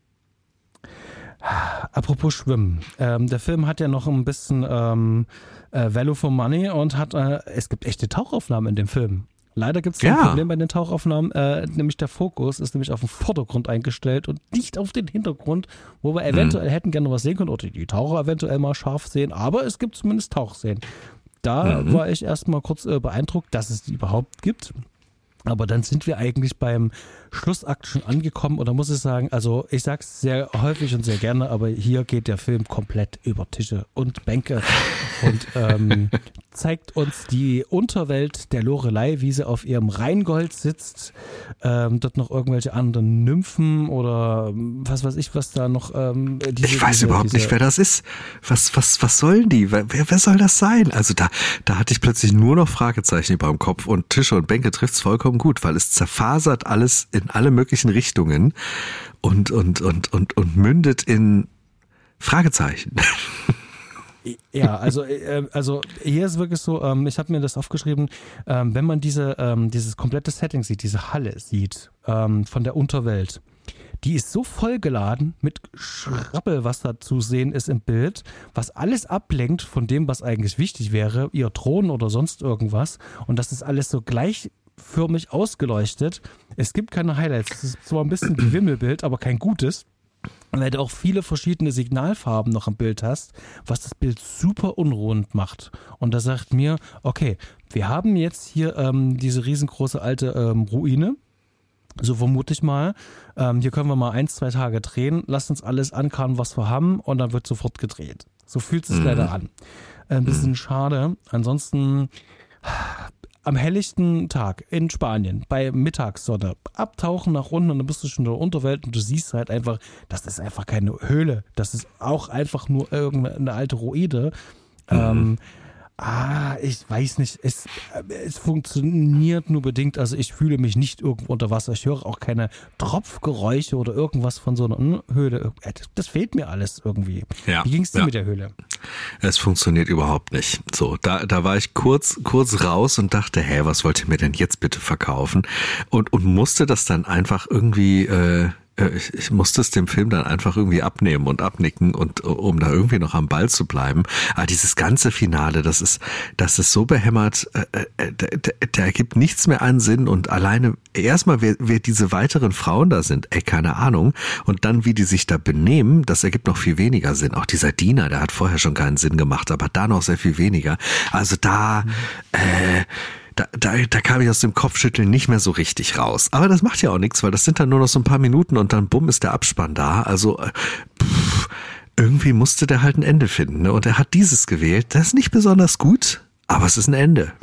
Apropos Schwimmen. Ähm, der Film hat ja noch ein bisschen ähm, äh, Value for Money und hat, äh, es gibt echte Tauchaufnahmen in dem Film. Leider gibt es ein ja. Problem bei den Tauchaufnahmen, äh, nämlich der Fokus ist nämlich auf den Vordergrund eingestellt und nicht auf den Hintergrund, wo wir eventuell hm. hätten gerne was sehen können oder die Taucher eventuell mal scharf sehen, aber es gibt zumindest Tauchszenen. Da mhm. war ich erstmal kurz äh, beeindruckt, dass es die überhaupt gibt. Aber dann sind wir eigentlich beim Schlussakt schon angekommen und da muss ich sagen, also ich sag's sehr häufig und sehr gerne, aber hier geht der Film komplett über Tische und Bänke und ähm, zeigt uns die Unterwelt der Lorelei, wie sie auf ihrem Rheingold sitzt, ähm, dort noch irgendwelche anderen Nymphen oder was weiß ich, was da noch ähm, diese, Ich weiß diese, überhaupt diese, nicht, wer das ist. Was, was, was sollen die? Wer, wer soll das sein? Also da, da hatte ich plötzlich nur noch Fragezeichen über dem Kopf und Tische und Bänke trifft's vollkommen gut, weil es zerfasert alles in alle möglichen Richtungen und, und, und, und, und mündet in Fragezeichen. Ja, also, äh, also hier ist wirklich so, ähm, ich habe mir das aufgeschrieben, ähm, wenn man diese, ähm, dieses komplette Setting sieht, diese Halle sieht ähm, von der Unterwelt, die ist so vollgeladen mit Schrabbel, was da zu sehen ist im Bild, was alles ablenkt von dem, was eigentlich wichtig wäre, ihr Thron oder sonst irgendwas und das ist alles so gleich förmig ausgeleuchtet. Es gibt keine Highlights. Es ist zwar ein bisschen wie Wimmelbild, aber kein gutes. Weil du auch viele verschiedene Signalfarben noch im Bild hast, was das Bild super unrund macht. Und da sagt mir, okay, wir haben jetzt hier ähm, diese riesengroße alte ähm, Ruine. So vermute ich mal. Ähm, hier können wir mal ein, zwei Tage drehen. Lasst uns alles ankarren, was wir haben und dann wird sofort gedreht. So fühlt es sich mhm. leider an. Ein bisschen mhm. schade. Ansonsten am helllichten Tag in Spanien bei Mittagssonne abtauchen nach unten und dann bist du schon in der Unterwelt und du siehst halt einfach, das ist einfach keine Höhle, das ist auch einfach nur irgendeine alte Ruine. Mhm. Ähm, Ah, ich weiß nicht, es, es funktioniert nur bedingt, also ich fühle mich nicht irgendwo unter Wasser, ich höre auch keine Tropfgeräusche oder irgendwas von so einer Höhle, das fehlt mir alles irgendwie. Ja, Wie ging es dir ja. mit der Höhle? Es funktioniert überhaupt nicht. So, da, da war ich kurz, kurz raus und dachte, hä, was wollt ihr mir denn jetzt bitte verkaufen? Und, und musste das dann einfach irgendwie, äh, Ich, ich musste es dem Film dann einfach irgendwie abnehmen und abnicken und um da irgendwie noch am Ball zu bleiben. Aber dieses ganze Finale, das ist, das ist so behämmert, äh, äh, da, da ergibt nichts mehr an Sinn und alleine erstmal, wer, wer diese weiteren Frauen da sind, ey, keine Ahnung. Und dann, wie die sich da benehmen, das ergibt noch viel weniger Sinn. Auch dieser Diener, der hat vorher schon keinen Sinn gemacht, aber da noch sehr viel weniger. Also da, äh, Da, da, da kam ich aus dem Kopfschütteln nicht mehr so richtig raus. Aber das macht ja auch nichts, weil das sind dann nur noch so ein paar Minuten und dann bumm ist der Abspann da. Also pff, irgendwie musste der halt ein Ende finden. Ne? Und er hat dieses gewählt. Das ist nicht besonders gut, aber es ist ein Ende.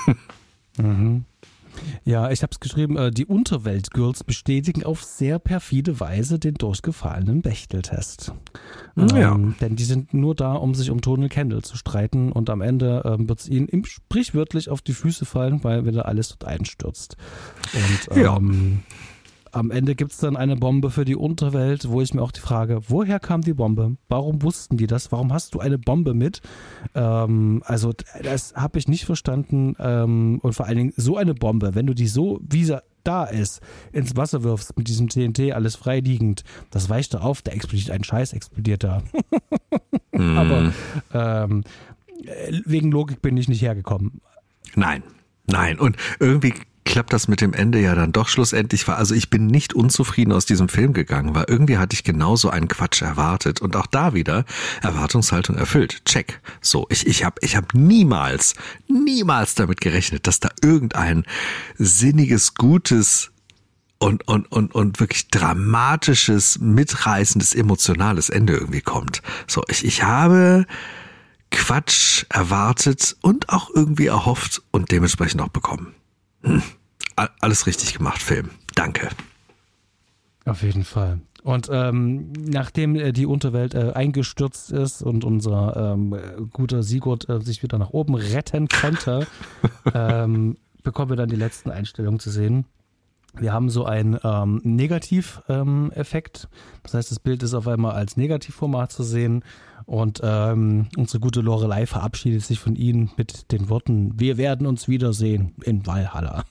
Mhm. Ja, ich habe es geschrieben, äh, die Unterwelt-Girls bestätigen auf sehr perfide Weise den durchgefallenen Bechteltest. Ja. Ähm, denn die sind nur da, um sich um Tony Kendall zu streiten und am Ende ähm, wird es ihnen im, sprichwörtlich auf die Füße fallen, weil wieder alles dort einstürzt. Und ähm, ja. Am Ende gibt es dann eine Bombe für die Unterwelt, wo ich mir auch die Frage, woher kam die Bombe? Warum wussten die das? Warum hast du eine Bombe mit? Ähm, also das habe ich nicht verstanden. Ähm, und vor allen Dingen so eine Bombe, wenn du die so, wie sie da ist, ins Wasser wirfst mit diesem T N T, alles freiliegend, das weicht da auf, da explodiert ein Scheiß, explodiert da. mm. Aber ähm, wegen Logik bin ich nicht hergekommen. Nein, nein. Und irgendwie klappt das mit dem Ende ja dann doch schlussendlich. Also ich bin nicht unzufrieden aus diesem Film gegangen, weil irgendwie hatte ich genauso einen Quatsch erwartet und auch da wieder Erwartungshaltung erfüllt. Check. So, ich ich habe ich hab niemals, niemals damit gerechnet, dass da irgendein sinniges, gutes und und und und wirklich dramatisches, mitreißendes, emotionales Ende irgendwie kommt. So, ich ich habe Quatsch erwartet und auch irgendwie erhofft und dementsprechend auch bekommen. Hm. Alles richtig gemacht, Film. Danke. Auf jeden Fall. Und ähm, nachdem äh, die Unterwelt äh, eingestürzt ist und unser ähm, guter Sigurd äh, sich wieder nach oben retten konnte, ähm, bekommen wir dann die letzten Einstellungen zu sehen. Wir haben so einen ähm, Negativ-Effekt. Ähm, das heißt, das Bild ist auf einmal als Negativformat zu sehen. Und ähm, unsere gute Lorelei verabschiedet sich von ihnen mit den Worten, wir werden uns wiedersehen in Valhalla.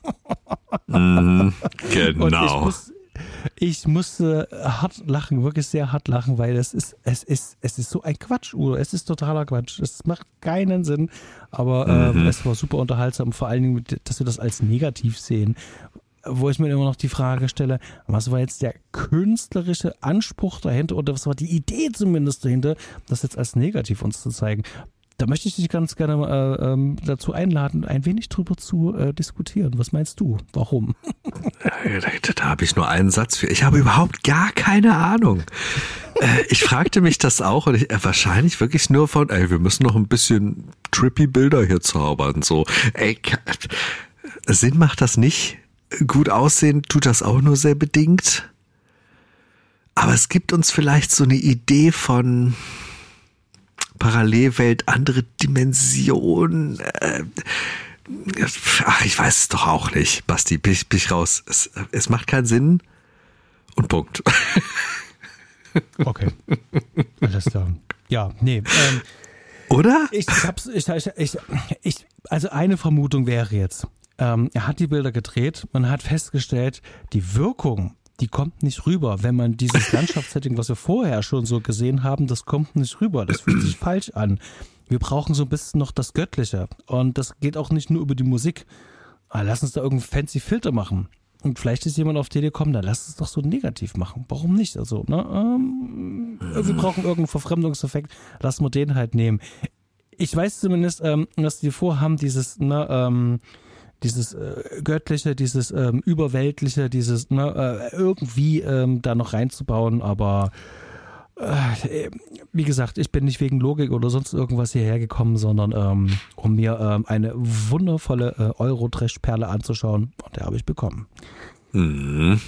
Mm, genau. Und ich, muss, ich musste hart lachen, wirklich sehr hart lachen, weil es ist, es ist, es ist so ein Quatsch, Udo. Es ist totaler Quatsch. Es macht keinen Sinn. Aber mhm. äh, es war super unterhaltsam, vor allen Dingen, dass wir das als negativ sehen. Wo ich mir immer noch die Frage stelle, was war jetzt der künstlerische Anspruch dahinter oder was war die Idee zumindest dahinter, das jetzt als negativ uns zu zeigen? Da möchte ich dich ganz gerne äh, ähm, dazu einladen, ein wenig drüber zu äh, diskutieren. Was meinst du? Warum? Da, da habe ich nur einen Satz für. Ich habe überhaupt gar keine Ahnung. äh, ich fragte mich das auch und ich, äh, wahrscheinlich wirklich nur von, ey, wir müssen noch ein bisschen trippy Bilder hier zaubern. So, ey, Sinn macht das nicht. Gut aussehen tut das auch nur sehr bedingt. Aber es gibt uns vielleicht so eine Idee von Parallelwelt, andere Dimension. Äh, ach, ich weiß es doch auch nicht, Basti, bin ich, bin ich raus. Es, es macht keinen Sinn und Punkt. Okay. Alles klar. Ja, nee. Ähm, Oder? Ich, ich hab's, ich, ich, ich, ich, also eine Vermutung wäre jetzt, Ähm, er hat die Bilder gedreht, man hat festgestellt, die Wirkung, die kommt nicht rüber. Wenn man dieses Landschaftssetting, was wir vorher schon so gesehen haben, das kommt nicht rüber. Das fühlt sich falsch an. Wir brauchen so ein bisschen noch das Göttliche. Und das geht auch nicht nur über die Musik. Ah, lass uns da irgendeinen fancy Filter machen. Und vielleicht ist jemand auf die Idee gekommen, dann lass es doch so negativ machen. Warum nicht? Also, ne, ähm, wir brauchen irgendeinen Verfremdungseffekt, lassen wir den halt nehmen. Ich weiß zumindest, ähm, dass die vorhaben, dieses, ne, ähm, dieses äh, Göttliche, dieses ähm, Überweltliche, dieses ne, äh, irgendwie ähm, da noch reinzubauen, aber Äh, wie gesagt, ich bin nicht wegen Logik oder sonst irgendwas hierher gekommen, sondern ähm, um mir ähm, eine wundervolle äh, Euro-Trash-Perle anzuschauen. Und der habe ich bekommen. Mhm.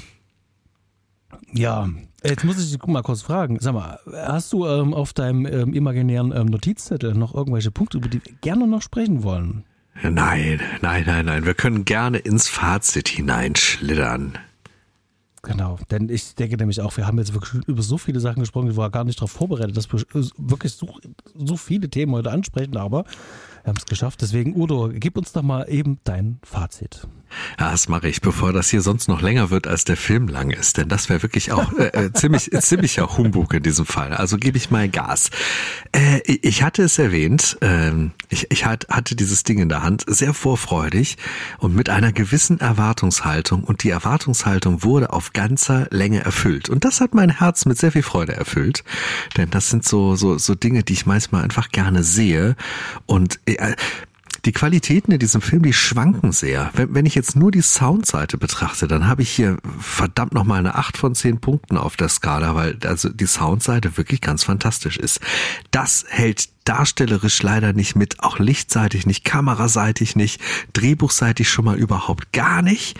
Ja, jetzt muss ich dich mal kurz fragen. Sag mal, hast du ähm, auf deinem ähm, imaginären ähm, Notizzettel noch irgendwelche Punkte, über die wir gerne noch sprechen wollen? Nein, nein, nein, nein. Wir können gerne ins Fazit hineinschlittern. Genau, denn ich denke nämlich auch, wir haben jetzt wirklich über so viele Sachen gesprochen, ich war gar nicht darauf vorbereitet, dass wir wirklich so, so viele Themen heute ansprechen, aber wir haben es geschafft. Deswegen, Udo, gib uns doch mal eben dein Fazit. Ja, das mache ich, bevor das hier sonst noch länger wird, als der Film lang ist. Denn das wäre wirklich auch äh, ziemlich ziemlicher Humbug in diesem Fall. Also gebe ich mal Gas. Äh, ich hatte es erwähnt, äh, ich, ich hatte dieses Ding in der Hand, sehr vorfreudig und mit einer gewissen Erwartungshaltung. Und die Erwartungshaltung wurde auf ganzer Länge erfüllt. Und das hat mein Herz mit sehr viel Freude erfüllt. Denn das sind so so so Dinge, die ich manchmal einfach gerne sehe. Und äh, die Qualitäten in diesem Film, die schwanken sehr. Wenn, wenn ich jetzt nur die Soundseite betrachte, dann habe ich hier verdammt nochmal eine acht von zehn Punkten auf der Skala, weil also die Soundseite wirklich ganz fantastisch ist. Das hält darstellerisch leider nicht mit, auch lichtseitig nicht, kameraseitig nicht, drehbuchseitig schon mal überhaupt gar nicht.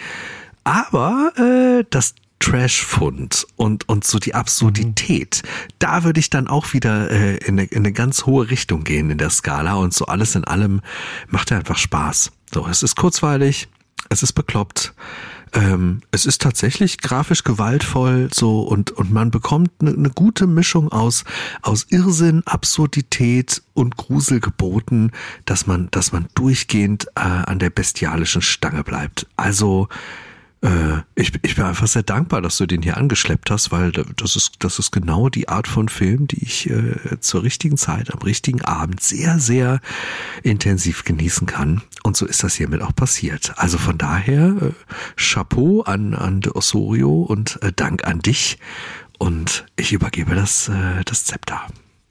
Aber äh, das Trash-Fund und und so die Absurdität, da würde ich dann auch wieder äh, in, eine, in eine ganz hohe Richtung gehen in der Skala und so alles in allem macht er einfach Spaß. So, es ist kurzweilig, es ist bekloppt, ähm, es ist tatsächlich grafisch gewaltvoll so und und man bekommt eine, eine gute Mischung aus aus Irrsinn, Absurdität und Grusel geboten, dass man dass man durchgehend äh, an der bestialischen Stange bleibt. Also Ich, ich bin einfach sehr dankbar, dass du den hier angeschleppt hast, weil das ist, das ist genau die Art von Film, die ich äh, zur richtigen Zeit, am richtigen Abend sehr, sehr intensiv genießen kann. Und so ist das hiermit auch passiert. Also von daher äh, Chapeau an, an De Osorio und äh, Dank an dich. Und ich übergebe das, äh, das Zepter.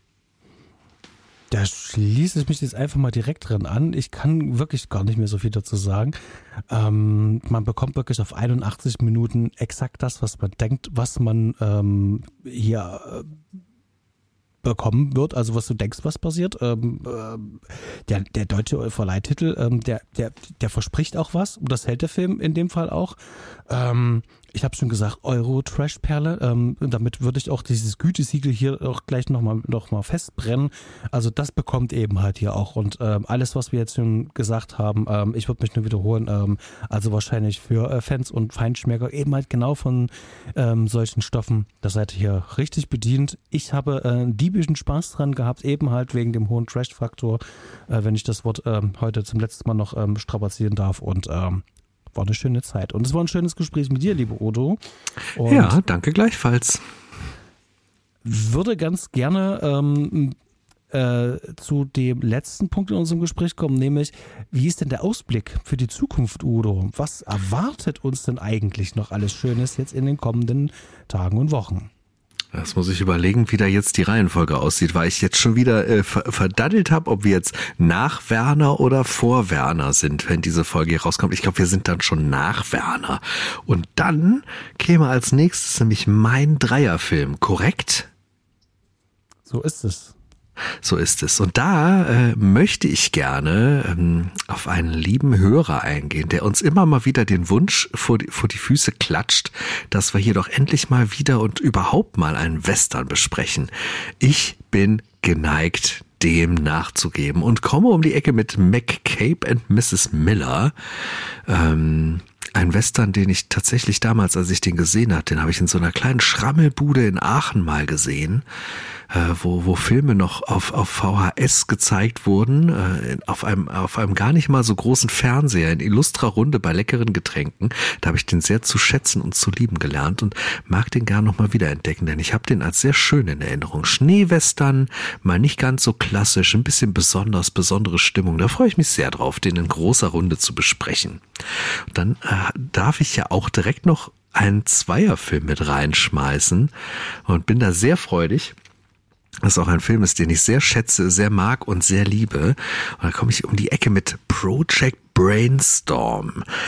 Da schließe ich mich jetzt einfach mal direkt dran an. Ich kann wirklich gar nicht mehr so viel dazu sagen. Ähm, man bekommt wirklich auf einundachtzig Minuten exakt das, was man denkt, was man ähm, hier äh, bekommen wird, also was du denkst, was passiert. Ähm, äh, der, der deutsche Verleihtitel, ähm, der, der, der verspricht auch was. Und das hält der Film in dem Fall auch. Ähm, ich habe schon gesagt, Euro-Trash-Perle. Ähm, damit würde ich auch dieses Gütesiegel hier auch gleich nochmal noch mal festbrennen. Also das bekommt eben halt hier auch. Und ähm, alles, was wir jetzt schon gesagt haben, ähm, ich würde mich nur wiederholen, ähm, also wahrscheinlich für äh, Fans und Feinschmecker eben halt genau von ähm, solchen Stoffen, da seid ihr hier richtig bedient. Ich habe äh, diebischen Spaß dran gehabt, eben halt wegen dem hohen Trash-Faktor, äh, wenn ich das Wort ähm, heute zum letzten Mal noch ähm, strapazieren darf. Und ähm, war eine schöne Zeit. Und es war ein schönes Gespräch mit dir, liebe Udo. Und ja, danke gleichfalls. Würde ganz gerne ähm, äh, zu dem letzten Punkt in unserem Gespräch kommen, nämlich, wie ist denn der Ausblick für die Zukunft, Udo? Was erwartet uns denn eigentlich noch alles Schönes jetzt in den kommenden Tagen und Wochen? Das muss ich überlegen, wie da jetzt die Reihenfolge aussieht, weil ich jetzt schon wieder äh, verdaddelt habe, ob wir jetzt nach Werner oder vor Werner sind, wenn diese Folge hier rauskommt. Ich glaube, wir sind dann schon nach Werner. Und dann käme als nächstes nämlich mein Dreierfilm, korrekt? So ist es. So ist es. Und da äh, möchte ich gerne ähm, auf einen lieben Hörer eingehen, der uns immer mal wieder den Wunsch vor die, vor die Füße klatscht, dass wir hier doch endlich mal wieder und überhaupt mal einen Western besprechen. Ich bin geneigt, dem nachzugeben und komme um die Ecke mit McCabe and Missus Miller. Ähm, ein Western, den ich tatsächlich damals, als ich den gesehen habe, den habe ich in so einer kleinen Schrammelbude in Aachen mal gesehen, äh, wo wo Filme noch auf auf V H S gezeigt wurden, äh, auf einem auf einem gar nicht mal so großen Fernseher in illustrer Runde bei leckeren Getränken. Da habe ich den sehr zu schätzen und zu lieben gelernt und mag den gern noch mal wieder entdecken, denn ich habe den als sehr schön in Erinnerung. Schneewestern, mal nicht ganz so klassisch, ein bisschen besonders, besondere Stimmung. Da freue ich mich sehr drauf, den in großer Runde zu besprechen. Und dann äh, darf ich ja auch direkt noch einen Zweierfilm mit reinschmeißen und bin da sehr freudig. Das ist auch ein Film ist, den ich sehr schätze, sehr mag und sehr liebe. Und da komme ich um die Ecke mit Project Brainstorm.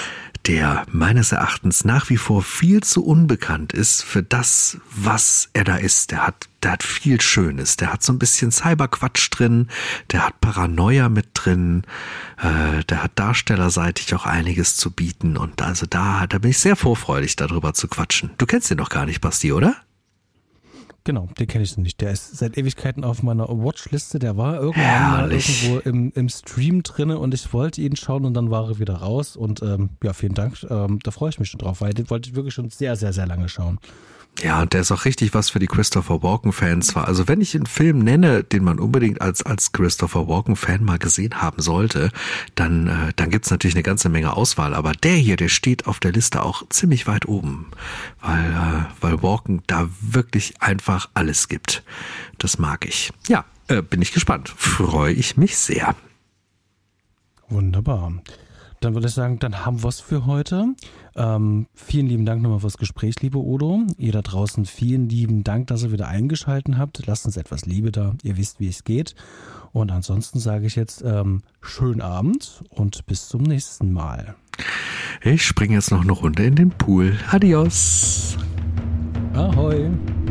der meines Erachtens nach wie vor viel zu unbekannt ist für das, was er da ist. Der hat, der hat viel Schönes. Der hat so ein bisschen Cyberquatsch drin. Der hat Paranoia mit drin. Äh, der hat darstellerseitig auch einiges zu bieten. Und also da, da bin ich sehr vorfreudig, darüber zu quatschen. Du kennst den noch gar nicht, Basti, oder? Genau, den kenne ich nicht. Der ist seit Ewigkeiten auf meiner Watchliste. Der war irgendwann Herrlich. mal irgendwo im, im Stream drinne und ich wollte ihn schauen und dann war er wieder raus. Und ähm, ja, vielen Dank. Ähm, da freue ich mich schon drauf, weil den wollte ich wirklich schon sehr, sehr, sehr lange schauen. Ja, und der ist auch richtig was für die Christopher Walken-Fans. Also wenn ich einen Film nenne, den man unbedingt als als Christopher Walken-Fan mal gesehen haben sollte, dann äh, dann gibt's natürlich eine ganze Menge Auswahl. Aber der hier, der steht auf der Liste auch ziemlich weit oben, weil äh, weil Walken da wirklich einfach alles gibt. Das mag ich. Ja, äh, bin ich gespannt. Freue ich mich sehr. Wunderbar. Dann würde ich sagen, dann haben wir es für heute. Ähm, vielen lieben Dank nochmal fürs Gespräch, liebe Odo. Ihr da draußen, vielen lieben Dank, dass ihr wieder eingeschaltet habt. Lasst uns etwas Liebe da. Ihr wisst, wie es geht. Und ansonsten sage ich jetzt ähm, schönen Abend und bis zum nächsten Mal. Ich springe jetzt noch eine Runde in den Pool. Adios. Ahoi.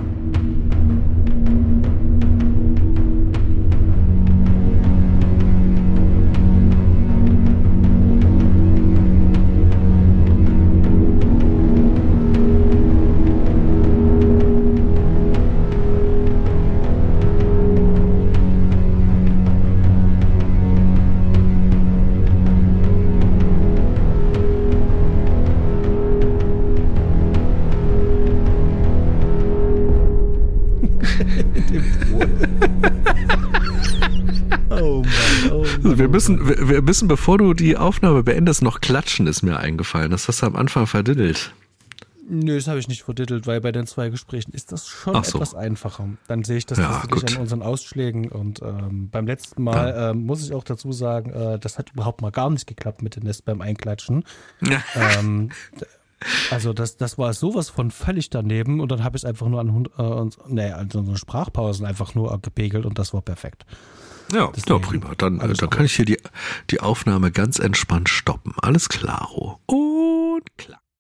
Oh Mann, oh Mann, wir müssen, wir, wir müssen, bevor du die Aufnahme beendest, noch klatschen, ist mir eingefallen. Das hast du am Anfang verdiddelt. Nö, das habe ich nicht verdittelt, weil bei den zwei Gesprächen ist das schon Ach so. etwas einfacher. Dann sehe ich das Ja, tatsächlich gut. an unseren Ausschlägen und ähm, beim letzten Mal Ja. ähm, muss ich auch dazu sagen, äh, das hat überhaupt mal gar nicht geklappt mit dem Nest beim Einklatschen. ähm, also das, das war sowas von völlig daneben und dann habe ich es einfach nur an, hund- äh, uns- nee, an unseren Sprachpausen einfach nur gepegelt und das war perfekt. Ja, Deswegen, ja, prima. Dann, äh, alles dann gut. kann ich hier die, die Aufnahme ganz entspannt stoppen. Alles klaro.